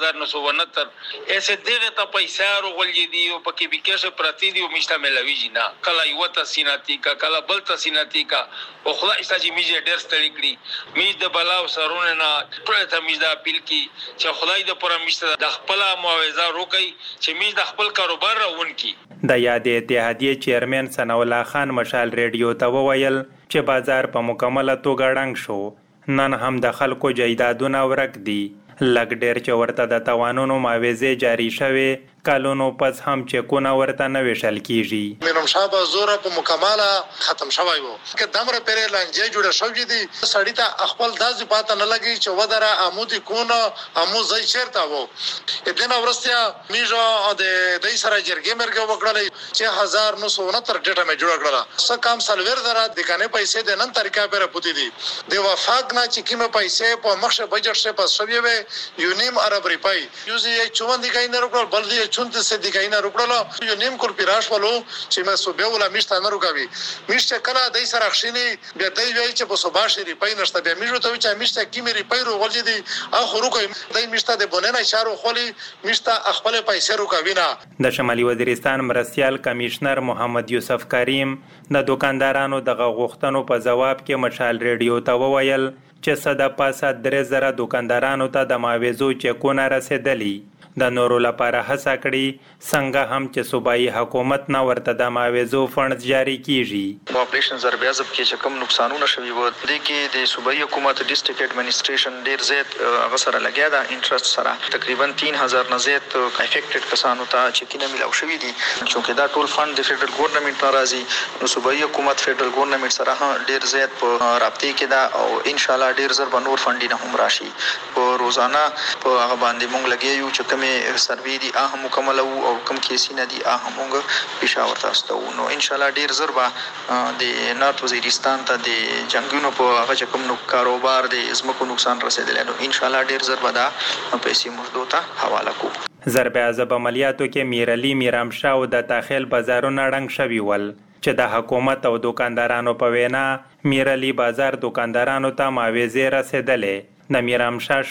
6969 ایسه دغه ته پیسې غولي دی او پکې بکشه پرتی دی او میشته ملوي جنا کله یو تاسیناتی کا کله بل تاسیناتی کا او خدای چې میج ډیر ستړي کړی میج د بلاو سرونه نه ټول ته میج د اپیل کی چې خدای د پوره میشته د خپل معاوضه روکي چې میج د خپل کاروبار راون کی. د یادې اتحادیې چیرمن ثنا الله خان مشال ریډیو ته وویل چې بازار په مکمله توګه ړنګ شو. نن هم د خلکو جایدادونه ورک دي. لګ ډیر چې ورته د توانونو معاوضه جاری شوه کالونو پس هم چکونه ورته نه وشل کیږي. میرامشاه بازار په مکمله ختم شوی وو که دمر پرې لنجې جوړه شوې دي سړی ته خپل داسې پاته نه لګي چې ودره عمودي کونه امو ځای چیرته وو. دنه ورستیا میجو د دې سره جرګې مرګ وکړلې چې 1969 ډیټا مې جوړ کړل څه کام سلویر درا د کنه پیسې د نن طریقه پر پوتې دي د وفاق نه چې کیمه پیسې په مخه بجټ شه پس شوی وي 1.5 ارب روپۍ یوزي 54 کای نه وکړل بل دې چونت سه دی کای نه وکړل یو نیم کور پیراش ولو چې ما صوبه ولا میشته نه روکوي میشته کله دای سره خښینی بیا دای وی چې په صوبه شری پای نشته بیا میجو ته چې میشته کی مری پای رو ولې دی اخو روکوي دای میشته د بوننه اشاره خولي میشته خپل پیسې روکوي نه. د شمالي وزیرستان مرستيال کمشنر محمد یوسف کریم د دکاندارانو دغه غوښتنو په جواب کې مشال ریډیو ته وویل چې صدا پاسه 3000 دکاندارانو ته د معاوضو چکونه رسیدلی. د نورو لپاره هڅه کړي څنګه هم چې صوبایي حکومت نه ورته د معاوضو فند جاری کیږي. اپریشن ضرب عذاب کې چې کوم نقصانونه شوي وو د کې د صوبایي حکومت ډیسټریکټ اډمنستریشن ډیر زیات غسر لګیا دا انټرست سره تقریبا 3000 نه زیات افیکټډ کسانو ته چې کینه ملاو شوی دي چې دا ټول فند د فدرل ګورنمنت ناراضي نو صوبایي حکومت فدرل ګورنمنت سره ډیر زیات په رابطه کې دا او ان شاء الله ډیر زر بنور فندینه هم راشي په روزانه په هغه باندې مونږ لګیو چې کومه سروي دي هغه مکمل او کوم کیسونه دي هغه مونږ پېښور ته استو نو ان شاء الله ډیر زر به د نارت وزیرستان ته د جنگونو په هغه کوم نو کاروبار د زمکو نقصان رسیدلی نو ان شاء الله ډیر زر به دا پیسې مردو ته حواله کوو. ضرب عذاب عملیاتو کې میرعلی میرامشاه او د داخل بازارونه ړنګ شوي ول چې د حکومت او دکاندارانو په وینا میرعلی بازار دکاندارانو ته معاوضه رسیدلې. د میرامشاه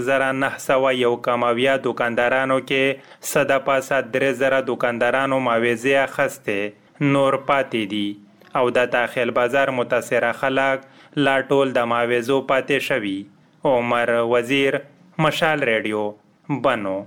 4991 دکاندارانو کې صدا پاسه 3000 دکاندارانو معاوضه اخسته نور پاتې دي او د داخل بازار متاثره خلک لا ټول د معاوضو پاتې شوي. عمر وزیر مشال ریډیو بنو.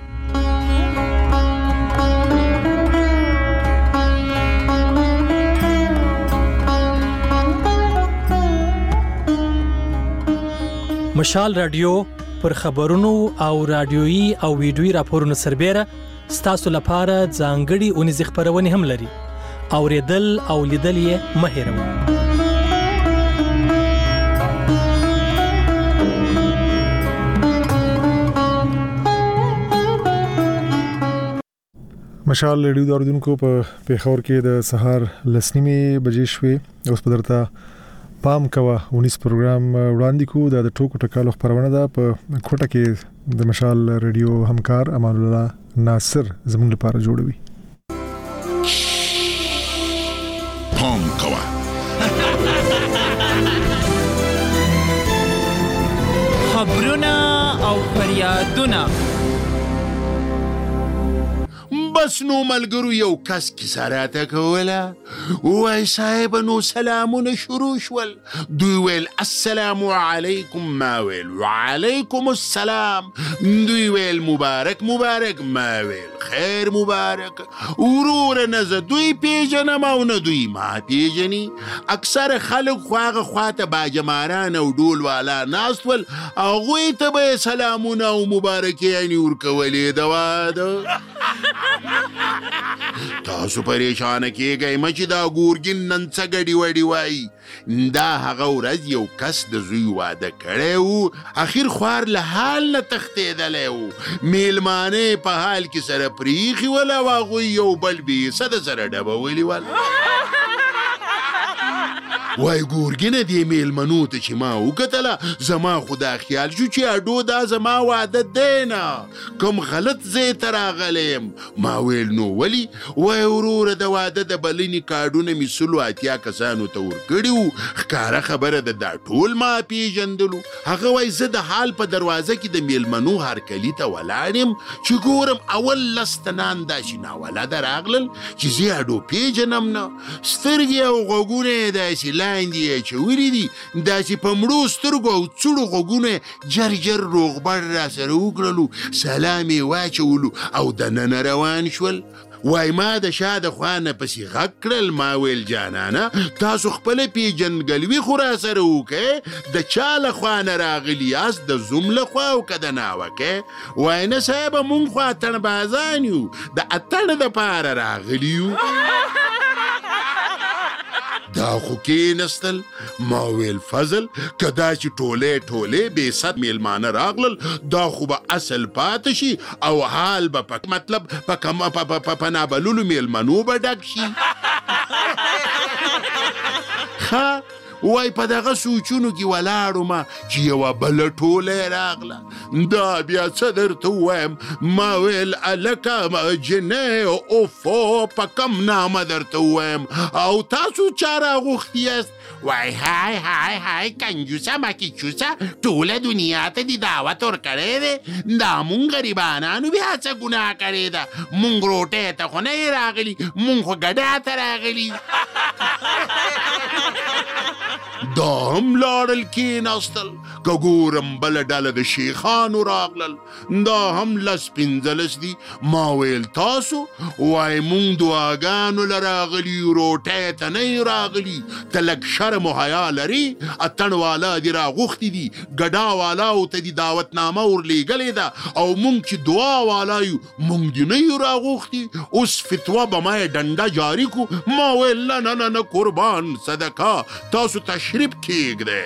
مشال رادیو پر خبرونو او رادیويي او ویډیويي راپورونو سربېره ستاسو لپاره ځانګړي اونیز خبرونه هم لري. اوریدل او لیدل یې مه هېروئ. مشال ریډیو داردونکو په پیښور کې د سهار 10:30 بجې شوې. اوس په درته پام کوه 19 پروګرام وړاندې کو د ټوکو ټکالو خبرونه ده په کوټه کې د مشال ریډیو همکار امان الله ناصر زموږ لپاره جوړوي. پام کوه خبرونه او فریادونه. بس نو ملګرو یو کس کیسه راته کوله، وای صاحب نو سلامونه شروع شول. دوی ویل السلام علیکم، ما ویل وعلیکم السلام. دوی ویل مبارک مبارک، ما ویل خیر مبارک. ورور نه زه دوی پیژنم او نه دوی ما پیژني. اکثر خلک خو هغه خواته باجماران او ډول والا ناست ول، هغوی ته به سلامونه او مبارکیانې ورکولې د واده. تاسو پریشانه کېږئ مه چې دا ګورګین نن څه ګډي وډي وایي. دا هغه ورځ یو کس د زوی واده کړی و، اخر خوار له حال نه تښتېدلی و. میلمانه په حال کې سره پریښي ول او هغوی یو بل بیسه د سره ډبولي ول. وای ګورګینه دې میلمنو ته چې ما وکتله، زما خو دا خیال شو چې اډو دا زما واده دی نه، کوم غلط ځای ته راغلی یم. ما ویل نو ولې؟ وای وروره د واده د بلنې کارډونه مې 180 کسانو ته ورکړي وو. ښکاره خبره ده دا ټول ما پیژندلو. هغه وای زه د حال په دروازه کې د میلمنو هرکلي ته ولاړ یم چې ګورم اول 10 تنان داسې ناولده راغلل چې زه اډو پیژنم نه. سترګې او غوږونه یې داسې لاندې یې اچولي دي، داسې په مړو سترګو او څوړو غوږونه جر جر روغبړ را سره وکړلو، سلام یې واچولو او دننه روان شول. وای ما د شا د خوا نه پسې غږ کړل. ما ویل جانانه تاسو خپله پیژندګلوي خو را سره وکئ، د چا له خوا نه راغلي یاست، د زوم له خوا او که د ناوکۍ؟ وای نه صاحبه مونږ خو اتڼ بازان یو، د اتڼ دپاره راغلي یو. دا خو کېنستل. ما ویل فضل که دا چې ټولې ټولې بې صد میلمانه راغلل، دا خو به اصل پاته شي او حال به مطلب په نابللو میلمنو به ډک شي. ښه وای په دغه سوچونو کې ولاړو ما چې یوه بله ټوله راغله. دا بیا څه درته ووایم؟ ما ویل هلکه جنۍ اوفو په کم نامه درته ووایم او تاسو چا راغوښتي یاست؟ وای های های های کنجوسه مکیچوسه ټوله دنیا ته دې دعوت ورکړی دی، دا مونږ غریبانانو بیا څه ګناه کړې ده؟ مونږ روټۍ ته خو نه یې راغلي، مونږ خو ګډا ته راغلي. دا هم لاړل کېناستل. که ګورم بله ډله د شیخانو راغلل، دا هم 10-15 دي. ما ویل تاسو؟ وای مونږ دعاګانو له راغلي، روټۍ ته نه یې راغلي. ته لږ شرم و حیا لرې؟ اتڼ والا دې راغوښتي دي، ګډا والاو ته دې دعوتنامه ورلیږلې ده او مونږ چې دعا والا یو مونږ دې نه یو راغوښتي. اوس فتوا به ما یې ډنډه جاري کو. ما ویل نه نه نه قربان صدقه تاسو تشریف کېږدئ.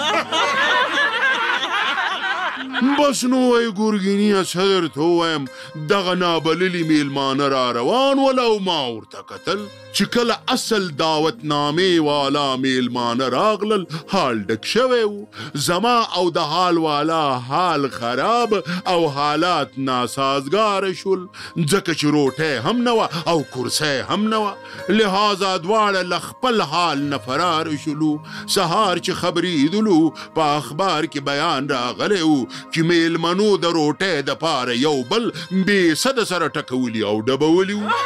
بس نو وای ګورګینیه څه درته ووایم، دغه نابللي میلمانه را روان ول او ما ورته کتل چې کله اصل دعوتنامې والا میلمانه راغلل حال ډک شوی و. زما او د حال والا حال خراب او حالات ناسازګاره شول، ځکه چې روټۍ هم نه وه او کرسۍ هم نه وه. لہذا دواړه له خپل حال نه فرار شولو. سهار چې خبرېدلو په اخبار کې بیان راغلی و چې میلمنو د روټۍ دپاره یو بل بې سده سره ټکولي او ډبولي و.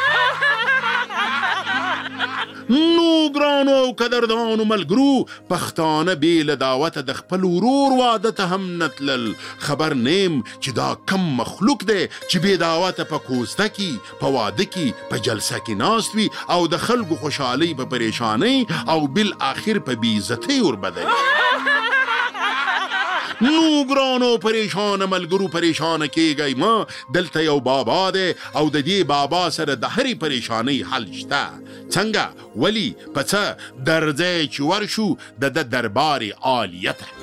نو ګرانو او قدردانو ملګرو، پښتانه بې له دعوته د خپل ورور واده ته هم نه تلل. خبر نیم چې دا کم مخلوق دی چې بې دعوته په کوزده کې، په واده کې، په جلسه کې ناست وي او د خلکو خوشحالۍ په پریشانۍ او بالآخر په بې عزتۍ وربدلي. نو ګرانو پریشان ملګرو پریشان کیږئ ما دلته یو بابا دی او د دې بابا سره د هرې پریشانۍ حل شته. څنګه ولی په څه درځئ چې ورشو د دربار عالیه ته.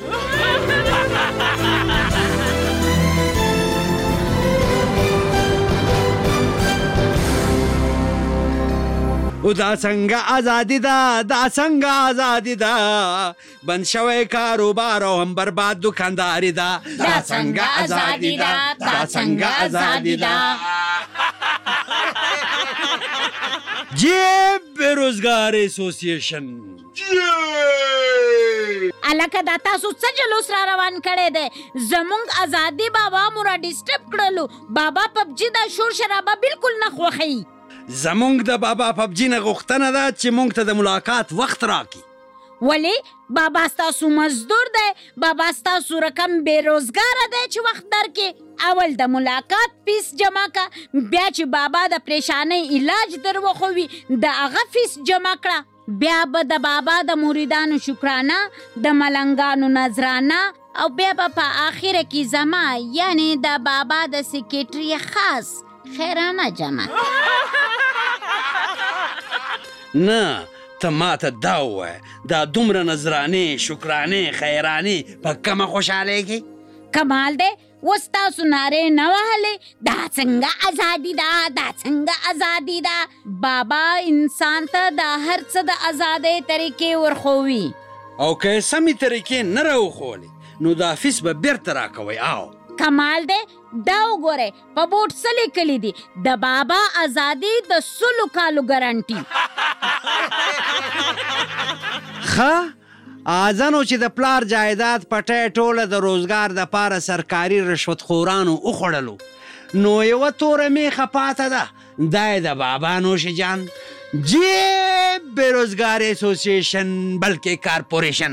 او دا څنګه ازادي ده دا څنګه ازادي ده بند شوی کاروبار او هم برباد دکانداري ده دا څنګه ازادي ده دا څنګه ازادي ده جیب بیروزګار اسوسییشن الکه دا تاسو څه جلوس را روان کړی دی زمونږ ازادي بابا مو را ډسټرب کړلو بابا پبجي دا شور شرابه بالکل نه خوښوي زمونږ د بابا پبجي نه غوښتنه ده چې مونږ ته د ملاقات وخت راکړي ولی بابا ستاسو مزدور دی بابا ستاسو رقم بیروزګاره دی چې وخت درکې اول د ملاقات فیس جمع کا بیا چې بابا د پریشانۍ علاج در وخوي د هغه فیس جمع کړه بیا به د بابا د مریدانو شکرانه د ملنګانو نظرانه او بیا به په آخر کې زما یعنی د بابا د سیکریټري خاص خیرانه جمع نه ته ماته دا ووایه دا دومره نظرانې شکرانې خیرانې په کومه خوشحالیږي کمال دی اوس تاسو نارې نه وهلې دا څنګه ازادي ده دا څنګه ازادي ده بابا انسان ته د هر څه د ازادۍ طریقې ورښوي او که یې سمې طریقې نه راوښولې نو دا فیس به بیرته راکوئ او کمال دی دا وګورئ په بورډ څه لیکلي دي د بابا ازادي د 100 کالو ګارانټي ښه آزانو چې د پلار جایداد پټی ټوله د روزګار دپاره سرکاري رشوتخورانو وخوړلو نو یوه توره میخه پاته ده دا یې د بابا نوش جان جیب بیروزګار اسوسییشن بلکې کارپوریشن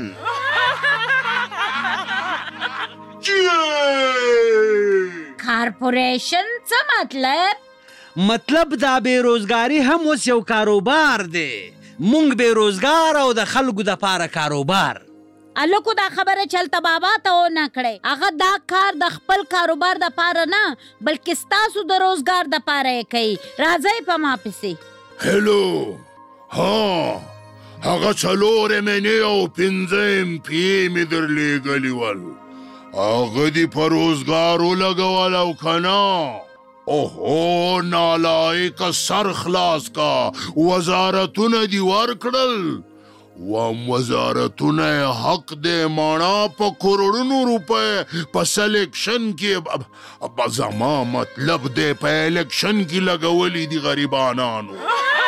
کارپوریشن څه مطلب دا بیروزګاری هم اوس یو کاروبار دی مونږ بیروزګار او د خلکو دپاره کاروبار الکو دا خبره چلته بابا ته ونه کړئ هغه دا کار د خپل کاروبار دپاره نه بلکې ستاسو د روزګار دپاره یې کوي راځئ په ما پسې هلو ها هغه 4 منې او 15 پیې مې درلیږلي ول هغه دې په روزګار ولګول او که نه اوهو نالایقه سر خلاص کا وزارتونه دې ورکړل وام وزارتونه حق دی مانا په کروڑونو روپے په سلیکشن کې زما مطلب دی په الیکشن کې لګولی دي غریبانانو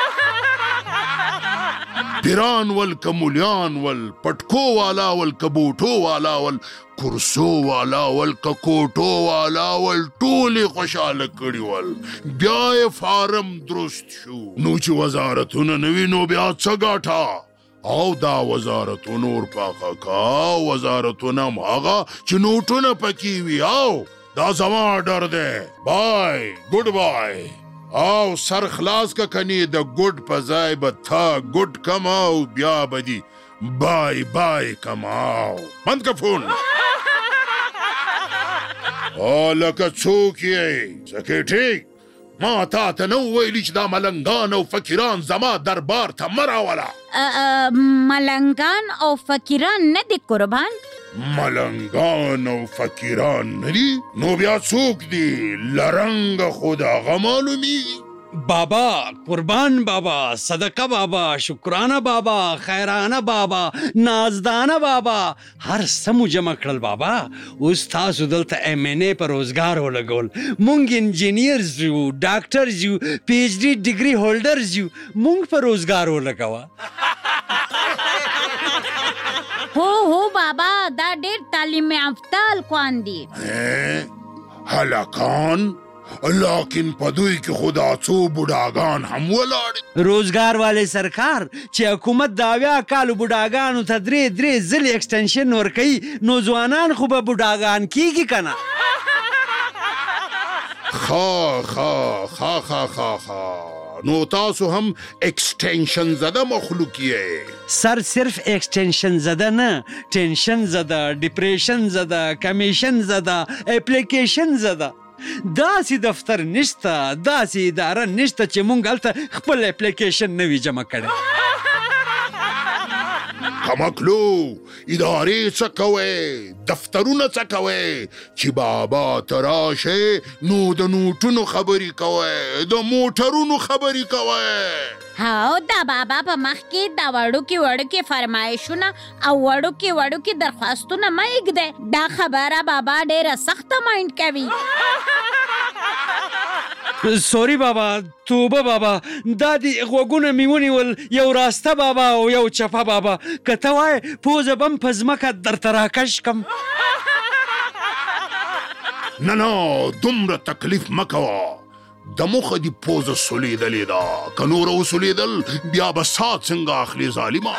پیران ول کمولیان ول پټکو والا ول کبوټو والا ول کرسو والا ول ککوټو والا ول ټولې خوشحاله کړي ول بیا یې فارم درست شو نو چې وزارتونه نه وي نو بیا څه ګټه او دا وزارتونه ورپاخه کا وزارتونه هم هغه چې نوټونه پکې وي او دا زما ډر دی بای ګډ بای او سر خلاص کا کنی د ګډ په ځای به تا ګډ کماو بیا به دي بای بای کماو بند کا فون او لکه څوک یې سکیټري ما تا ته نو ویلي چې دا ملنګان او فقیران زما دربار ته مه راوله ملنګان او فقیران نه دي قربان ملنګان او فقیران نه دي نو بیا څوک دي لرنګ خو د هغه معلومیږي بابا قربان بابا صدقه بابا شکرانه بابا خیرانه بابا نازدانه بابا هر سمو جمع کړل بابا اوس تاسو دلته MNA په روزګار ولګول مونږ انجینیرز یو ډاکټرز یو PhD ډیګري هولډرز یو مونږ په روزګار ولګوه هو بابا دا ډېر تعلیم یافته هلکان دي هلکان لیکن په دوی کې خدا څو بوډاګان هم ولاړ روزګار والے سرکار چې حکومت د 80 کالو بوډاګانو ته درې ځلې ایکسټنشن ورکوي نو ځوانان خو به بوډاګان کیږي که نه نو تاسو هم ایکسټنشن زده مخلوق یې. سر صرف ایکسټنشن زده نه، ټینشن زده، ډیپریشن زده، کمیشن زده، اپلیکیشن زده. داسې دفتر نشته، داسې اداره نشته چې مونږ هلته خپل اپلیکیشن نه وي جمع کړی. کمکلو ادارې څه کوئ، دفترونه څه کوئ چې بابا ته راشئ نو د نوټونو خبرې کوئ، د موټرونو خبرې کوئ. هاو دا بابا په مخ کې دا وړوکې فرمایشونه او وړوکې درخواستونه مه ایږدئ. دا خبره بابا ډېره سخته مایند کوي. سوري بابا، توبه بابا، دا دی غوږونه مې ونیول، یو راسته بابا او یو چپه بابا. که ته وایې پوزه به م په ځمکه درته راکش کم. نه دومره تکلیف مه کوه، د مخه دې پوزه سولیدلې ده، که نوره وسولیدل بیا به سات څنګه اخلي ظالمه.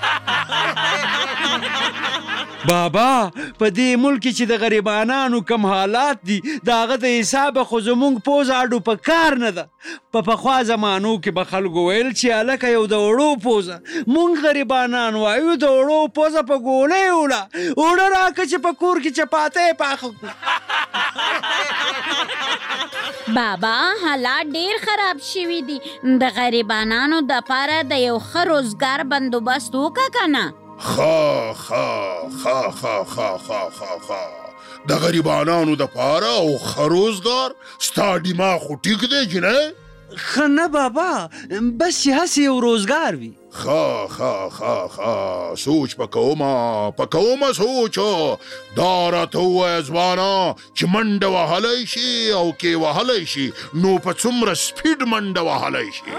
بابا په دې ملک چې د غریبانانو کم حالات دي د هغه د حسابه خو زمونږ پوزه اډو په کار نه ده. په پخوا زمانو کې به خلکو ویل چې هلکه یو د وړو پوزه، مونږ غریبانان وایو د وړو پوزه په ګولۍ وړه، اوړه راکه چې په کور کې چپاتی پاخه کړو. بابا حالات ډیر خراب شوي دي، د غریبانانو دپاره د یو ښه روزګار بندوبست وکړه که نه. د غریبانانو دپاره او ښه روزګار ستا دماغ خو ټیک دی جنۍ؟ ښه نه بابا، بس چې هسې یو روزګار وي. سوچ پکومه سوچ. دا راته ووایه ځوانه چې منډه وهلی شي او کې وهلی شي نو په څومره سپیډ منډه وهلی شي.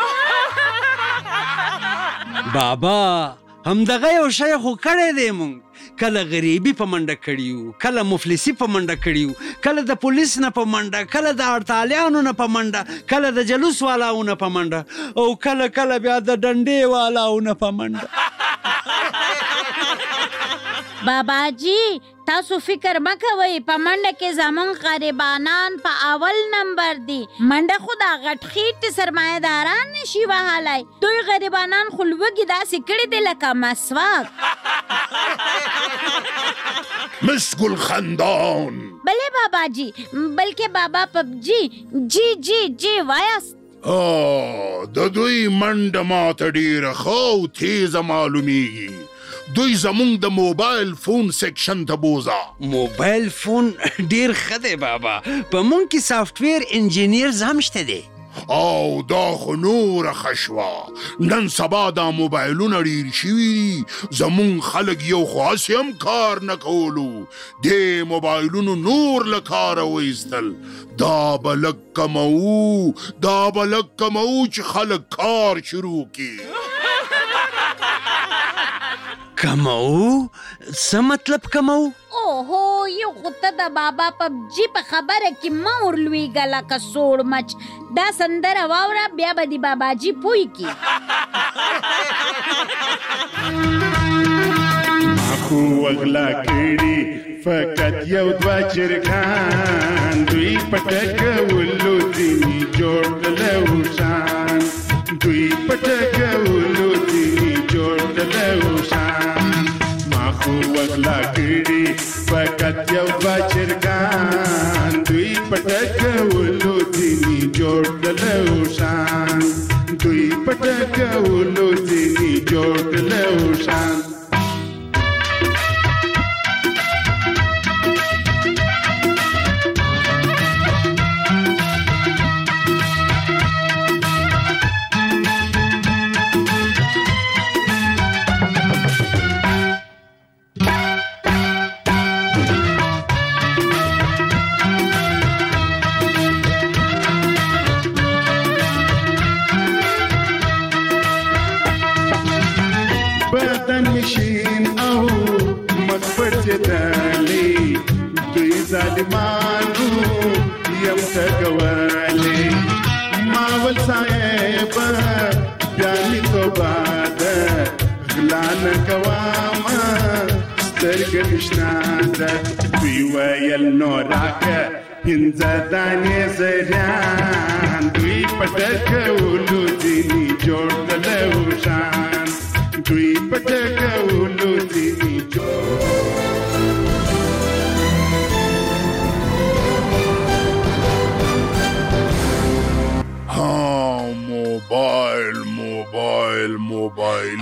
بابا همدغه یو شی خو کړی دی مونږ، کله غریبي په منډه کړي یو، کله مفلسي په منډه کړي یو، کله د پولیس نه په منډه، کله د هړتالیانو نه په منډه، کله د جلوس والاو نه په منډه، او کله بیا د ډنډې والاو نه په منډه. بابا جی تاسو فکر مه کوئ، په منډه کې زمونږ غریبانان په اول نمبر دي. منډه خو دا غټ خیټ سرمایه‌داران نشي وهلی، دوی غریبانان خو لوږې داسې کړي دي لکه مسواک. مسگل خندان. بله بابا جی، بلکې بابا پبجی جی وایاست. د دوی منډه ماته ډېره ښه او تیزه معلومیږي. دوی زمونږ د موبایل فون سیکشن ته بوزه. موبایل فون ډېر ښه دی بابا، په مونږ کې سافټویر انجینیرز هم شته دی. او دا خو نوره ښه شوه، نن سبا دا موبایلونه ډېر شوي دي، زمونږ خلک یو خو هسې هم کار نه کولو، دې موبایلونو نور له کاره وایستل. دا به لږ کموو چې خلک کار شروع کړي. کمو؟ څه مطلب کمو؟ اوهو یو خو ته د بابا پبجي په خبره کې مه ورلویږه لکه سوړ مچ. دا سندره واوره بیا به د باباجي پوی کی. خو وغلا کړي فقط یو دوه چرګان، دوی پټکولو ځینې جوړ کړلو شان، دوی پټکولو ځینې جوړ کړلو شان. ما خو وغلا کړي فقط یو دوه چرګان، دوی پټکولو ځینې جوړ کړلو شان، دوی پټکولو ځینې جوړ کړلو شان. بدن مشین او مخبر جدالی، دوی ظالمانو یم تگوالی. ماول صاحب بیانی تو بعد غلان کواما سترگ نشناده، دوی ویل نو راکه پنځه دانې زریان، شان دوی پټکولو ځینی جوړ کلو شان دوی پټکولو ځینی جوړ موبایل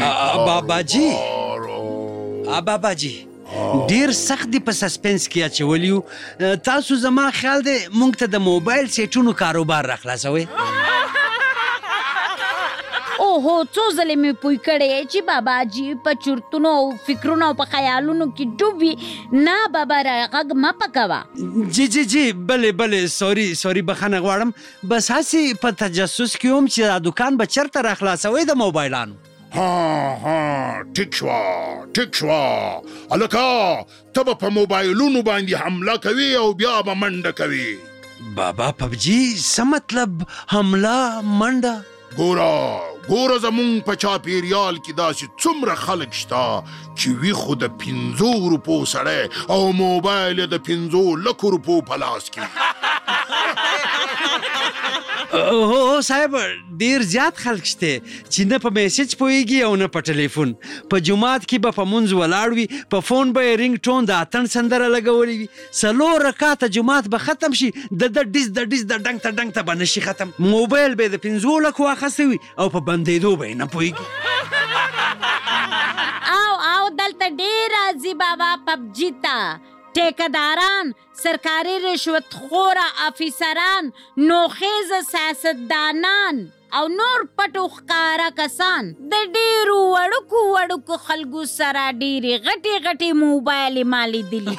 بابا جی ډیر سخت دی په سسپنس کې اچولیو تاسو زما خیال دی مونږ ته د موبایل سیټونو کاروبار راخلاصوي اوهو څو ځلې مې پوی کړی چې بابا جی په چورتونو او فکرونو او په خیالونو کې ډوب وي نه بابا غږ مه پکوه جی بلې سوري بخښنه غواړم بس هسې په تجسس کې وم چې دا دکان به چېرته راخلاصوئ د موبایلانو ټیک شوه هلکه ته به په موبایلونو باندې حمله کوي او بیا به منډه کوي بابا پبجي څه مطلب حمله منډه ګوره زمونږ په چاپیریال کې داسې څومره خلک شته چې وي خو د 5 روپو سړی او موبایل یې د 5 لکو روپو په لاس کې هو صاحب ډیر زیات خلک شته چې نه په میسج پوهیږي او نه په ټلیفون په جمعات کې به په مونځ ولاړ وي په فون به یې رینګ ټون د اتڼ سندره لګولې وي 4 رکعاته جمعات به ختم شي د ډیز د ډنګ ته به نشي ختم موبایل به د 5 لکو اخیستی وي او په بندېدو به یې نه پوهیږي او دلته ډیر راځي بابا پبجي ته ټیکداران سرکاري رشوت خوره افیسران نوخیز سیاستدانان او نور پټو ښکاره کسان د ډیرو وړوکو خلکو سره ډیرې غټې موبایلې ما لیدلي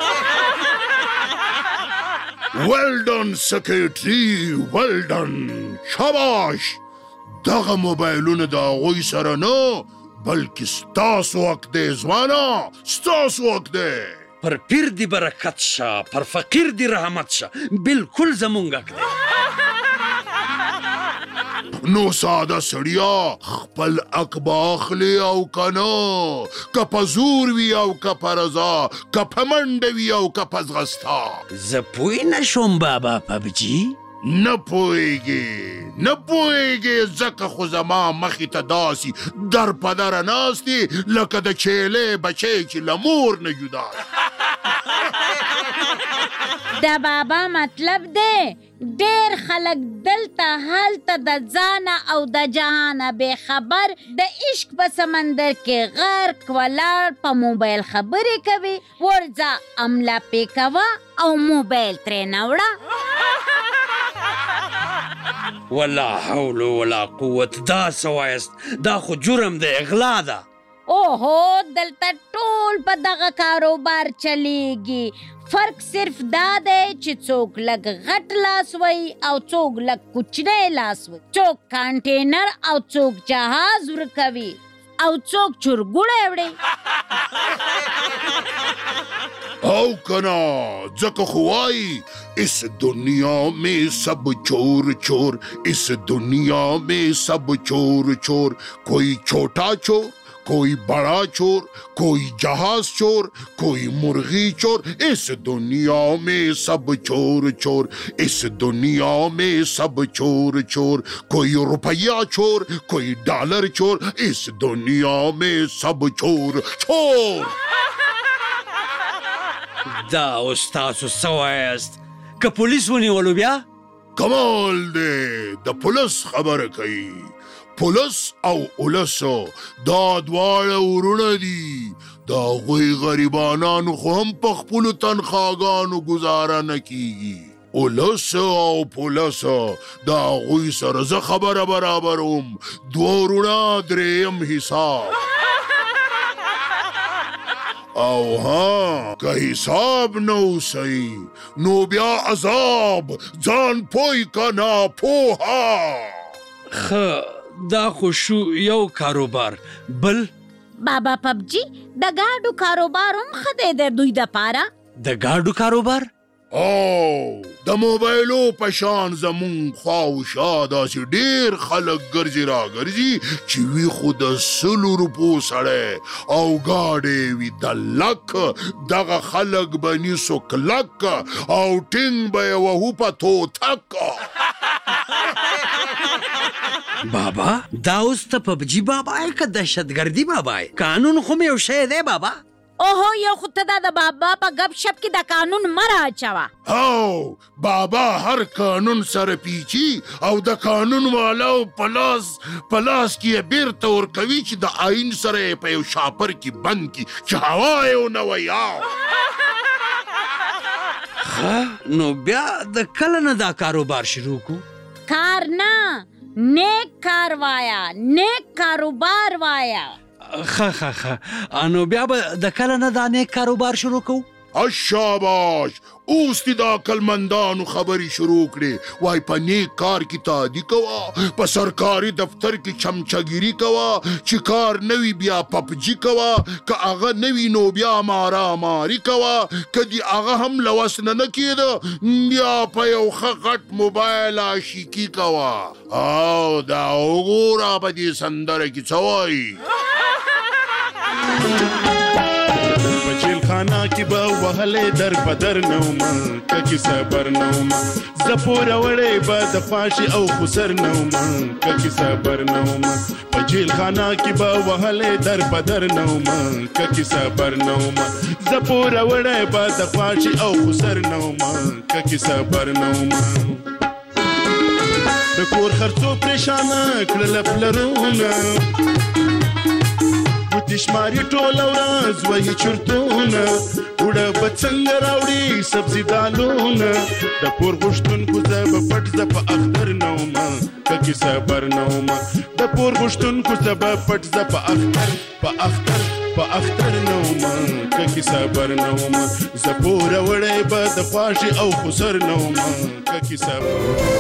ویل ډن سکریټري ویل ډن شاباش دغه موبایلونه د هغوی سره نه بلکې ستاسو حق دی ځوانه ستاسو حق دی پر پیر دی برکت شه پر فقیر دی رحمت شه بالکل زمونږ حق دی نو ساده سړیا خپل حق به اخلي او که نه که په زور وي او که په رضا که په منډه وي او که په ځغستا زه پوی نشوم بابا پبجي نه پوهېږې ځکه خو زما مخې ته داسې در په دره ناست دي لکه د چیلې بچی چې له مور نه جدا د بابا مطلب دی ډیر خلک دلته هلته د ځانه او د جهانه بې خبر د عشق په سمندر کې غرق ولاړ په موبایل خبرې کوي ورځه عمله پې کوه او موبایل ترې نه وړه ولا حول ولا قوت دا سوایست دا خو جرم دی اغلا ده اوهو دلته ټول په دغه کاروبار چلیږي فرق صرف دا دی چې څوک لږ غټ لاس وی او څوک لږ کوچنی لاس وی څوک کانټینر او څوک جهاز ورکوي او څوک چورګوړی وړي او کنا ځکه خو وایي اس دنیا میں سب چور چور اس دنیا میں سب چور چور کوئی چھوٹا چور کوئی بڑا چور کوئی جہاز چور کوئی مرغی چور اس دنیا میں سب چور چور اس دنیا میں سب چور چور کوئی روپیہ چور کوئی ڈالر چور اس دنیا میں سب چور چور دا استاسو سوایست که پولیس ونیولو بیا کمال دی د پولیس خبره کوي پولیس او اولس دا دواړه ورونه دي د هغوی غریبانانو خو هم په خپلو تنخواګانو ګزاره نه کیږي اولس او پولیس د هغوی سره زه خبره برابروم دوه ورونه درېیم حساب او که حساب نو صحیح نو بیا عذاب ځان پوی کنا پوها دا خو شو یو کاروبار بل بابا پبجي د ګاډو کاروبار هم ښه دی د دوی دپاره د ګاډو کاروبار او د موبایلو په شان زمونږ خواوشا داسې ډېر خلک ګرځي راګرځي چې وي خو د 100 روپو سړی او ګاډې وي د لک دغه خلک به نیسو کلک او ټینګ به یې وهو په توتک بابا دا اوس ته پبجي بابا که دهشتګردي بابا قانون خو مې یو شی دی بابا اوهو یو خو ته دا د بابا په گپ شپ کې د قانون مه رااچوه هو بابا هر قانون سره پیچي او د قانون والاو پلاس کې یې بیرته ورکوي چې د آئین سره یې په یو شاپر کې بند کړي چې هوا یې ونه وایي نو بیا د کله نه دا کاروبار شروع کو کار نه نیک کار وایا نیک کاروبار وایا نو بیا به د کله نه دا نیک کاروبار شروع کو شاباش اوس دې د عقلمندانو خبرې شروع کړې وای په نیک کار کې تعدي کوه په سرکاري دفتر کې چمچګیري کوه چې کار نه وي بیا پبجي کوه که هغه نه وي نو بیا ماراماري کوه که دې هغه هم له وس نه کېده بیا په یو ښه غټ موبایل عاشقي کوه او دا وګوره په دې سندره کې څه وایي خانه کې به وهلې در بدر نوما ککې صبر نوما زپور وړې به د فاشي او خسر نوما ککې صبر نوما په جیل خانه کې به وهلې در بدر نوما ککې صبر نوما زپور وړې به د فاشي او خسر نوما ککې صبر نوما د کور خرڅو پریشانه کړل پلرونه تشماری ټوله ورځ وایي چرتونه وړه به څنګه راوړي سبزي دالونه د پور غوښتونکو زه به پټ زه په اختر نه ومه ککې صبر نه ومه د پور غوښتونکو زه به پټ زه په اختر نه ومه ککې صبر نه ومه زه پوره وړی به د خواشي او خسر نه ومه ککې صبر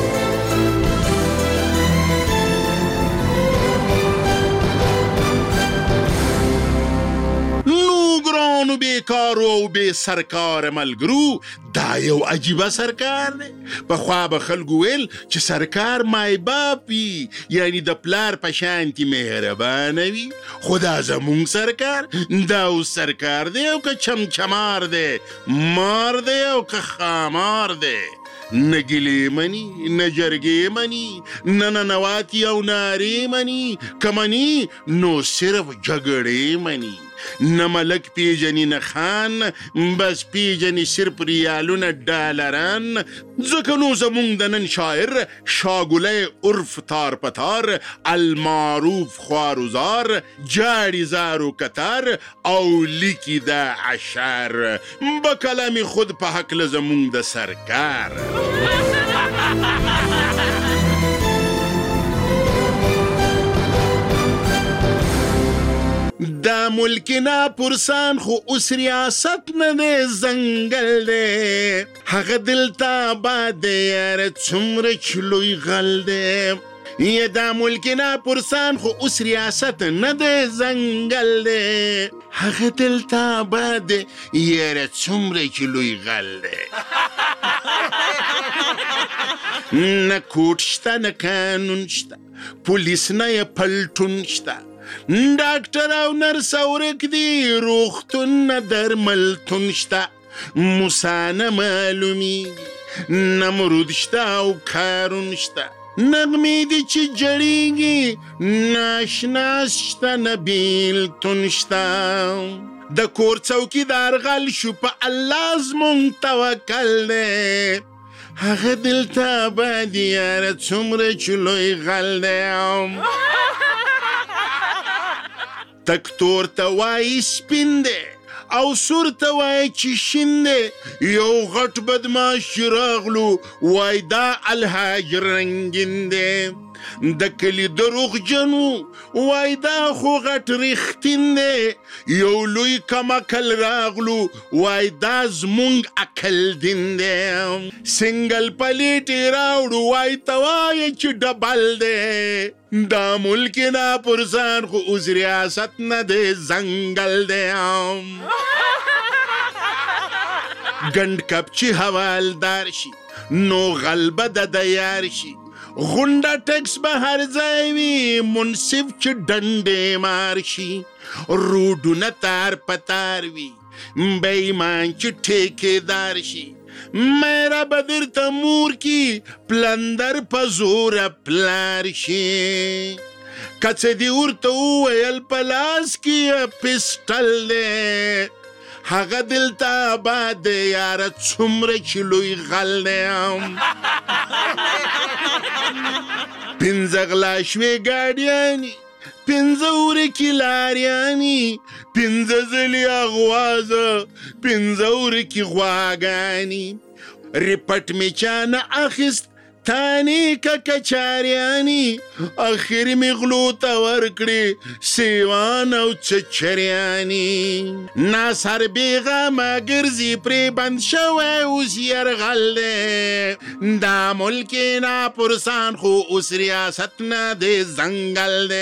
ګرانو بیکارو او بې سرکاره ملګرو دا یو عجیبه سرکار دی پخوا به خلکو ویل چې سرکار مای باپ وي یعنی د پلار په شانتې مهربانه وي خو دا زمونږ سرکار دا اوس سرکار دی او که چمچمار دی مار دی او که خامار دی نه ګیلې مني نه جرګې مني نه ننواتي او نارې مني که مني نو صرف جګړې مني نه ملک پیژني نه خان بس پیژني صرف ریالونه ډالران ځکه نو زمونږ د نن شاعر شاګولی عرف تار پتار المعروف خوارزار جاړي زارو کتار او لیکي دا عشر به کلام خود په حکله زمونږ د سرکار دا ملکنا پرسان خو اوس ریاست نه دی زنګل دی هغه دلته آباد دی یاره څومره چې لوی غل دی یا دا ملکنا پرسان خو اوس ریاست نه دی زنګل دی هغه دلته آباد دی یاره څومره چې لوی غل دی نه کوټ شته نه قانون شته پولیس نه یې پلټون شته ډاکټر او نرس ورک دي روغتون نه درملتون شته موسی نه معلومیږي نمرود شته او کارون شته نغمې دي چې جړیږي ناشنا شته نه بیلتون شته د کور څوکیدار غل شو په الله زمونږ توکل دی هغه دلته آباد یاره څومره چې لوی غل دی تکتور ته وایي سپین دی او سور ته وایي چې شین دی یو غټ بدماش چې راغلو وایي دا الحاج رنګین دی د کلي دروغجنو وایي دا خو غټ ریښتین دی یو لوی کمکل راغلو وایي دا زمونږ عقل دین دی سنګل پلیټې راوړو وایي ته وایي چې ډبل دی دا ملکنا پرسان خو اوس ریاست نه دی زنګل دی ګنډ کپ چې حوالدار شي نو غلبه د دیار شي غونډه ټکس به هر ځای وي منصف چې ډنډې مار شي روډونه تار په تار وي بېایمان چې ټیکېدار شي میرا بدر تمور کی پلندر پزور پلار شي کڅ دی ورته ویل پلاس کی پسټل دی هغه دلته آباد یاره څومره چې لوی غل دی پنځه غلا شوې ګاډیانې پنځه ورکې لاریانې پنځه ځلې اغوازه پنځه ورکې غواګانې ریپټ مې چانه اخیست تانی که کچاریانی اخر می غلو تا ورکڑی سیوان او چچریانی ناصر بیغا مگرزی پری بند شوی اوز یرغل ده دا ملکی نا پرسان خو اس ریاست نا ده زنگل ده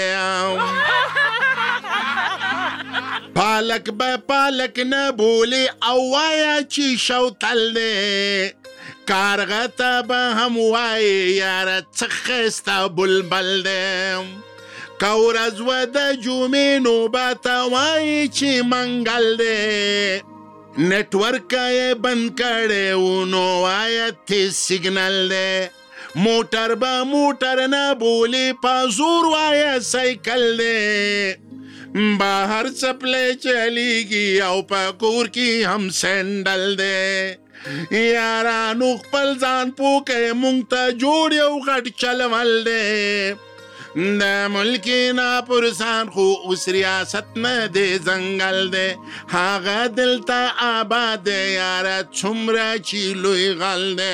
پالک با پالک نبولی اوایا چی شو تل ده کارغتا به هم وای یاره څه ښایسته بلبل دی که ورځ وه د جمعې نوبته وایي چې منګل دی نیټورک یې بند کړی و نو وایه تیز سیګنل دی موټر به موټر نه بولي په زور وایه سایکل دی بهر څپلی چلیږي او په کور کې هم سینډل دی یارانو خپل ځان پوکه مونږ ته جوړ یو غټ چلول دی د ملکي ناپرسان خو اوس ریاست نه دی زنګل دی هغه دلته آباد دی یاره څومره چې لوی غل دی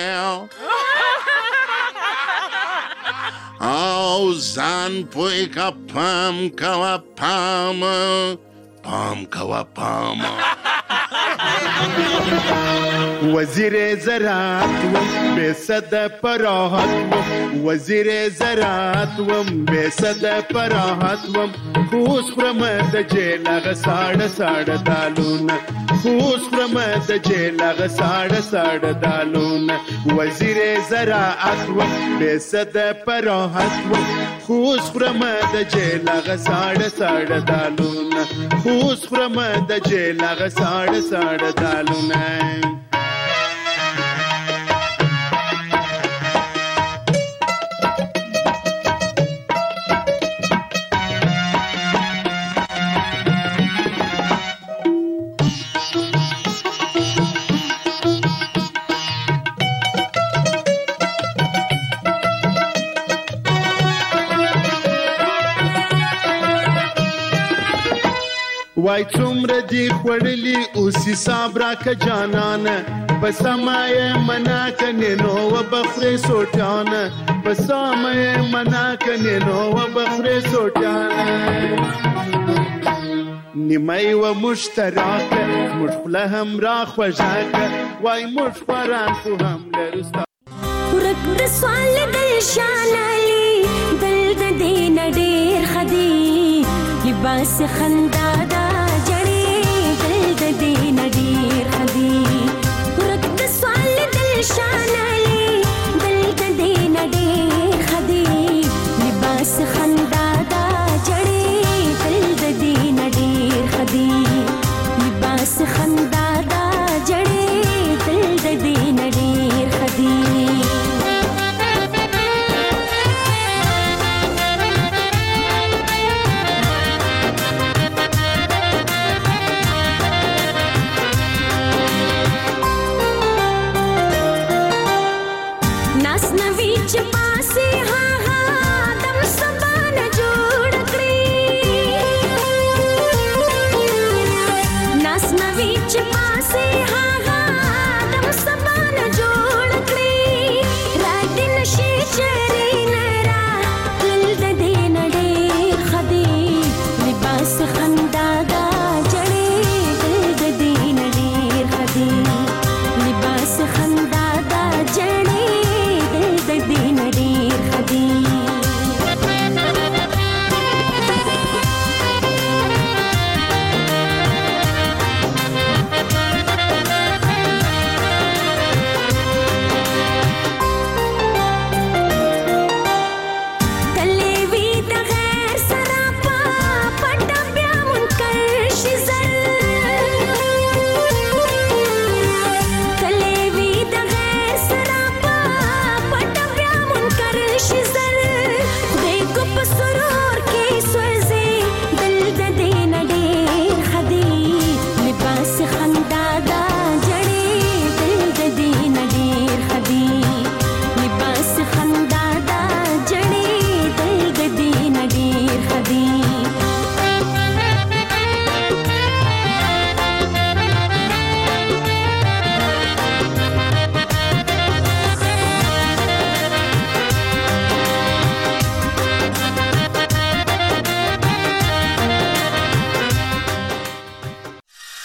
او ځان پوی که پام کوه پام پام کوه پام وزیر زراعت وم بے صد پراحت وم وزیر زراعت وم بے صد پراحت وم خوش خرم د جیل غساړه ساړه دالونه خوش خرم د جیل غساړه ساړه دالونه وزیر زراعت وم بے صد پراحت وم خوش خرم د جیل غساړه ساړه دالونه خوش خرم د جیل غساړه ساړه دالونه وای څومره دی خوړلی اوس حساب راکه جانانه په سمایه منا کنه نو وبخره سوټانه په سمایه منا کنه نو وبخره سوټانه نیمای و مشترک مشخله هم را خوژاک وای مشخوران خو هم لرستا ورک د سوال د شانلی دل د دین ډیر خدي لباس خندا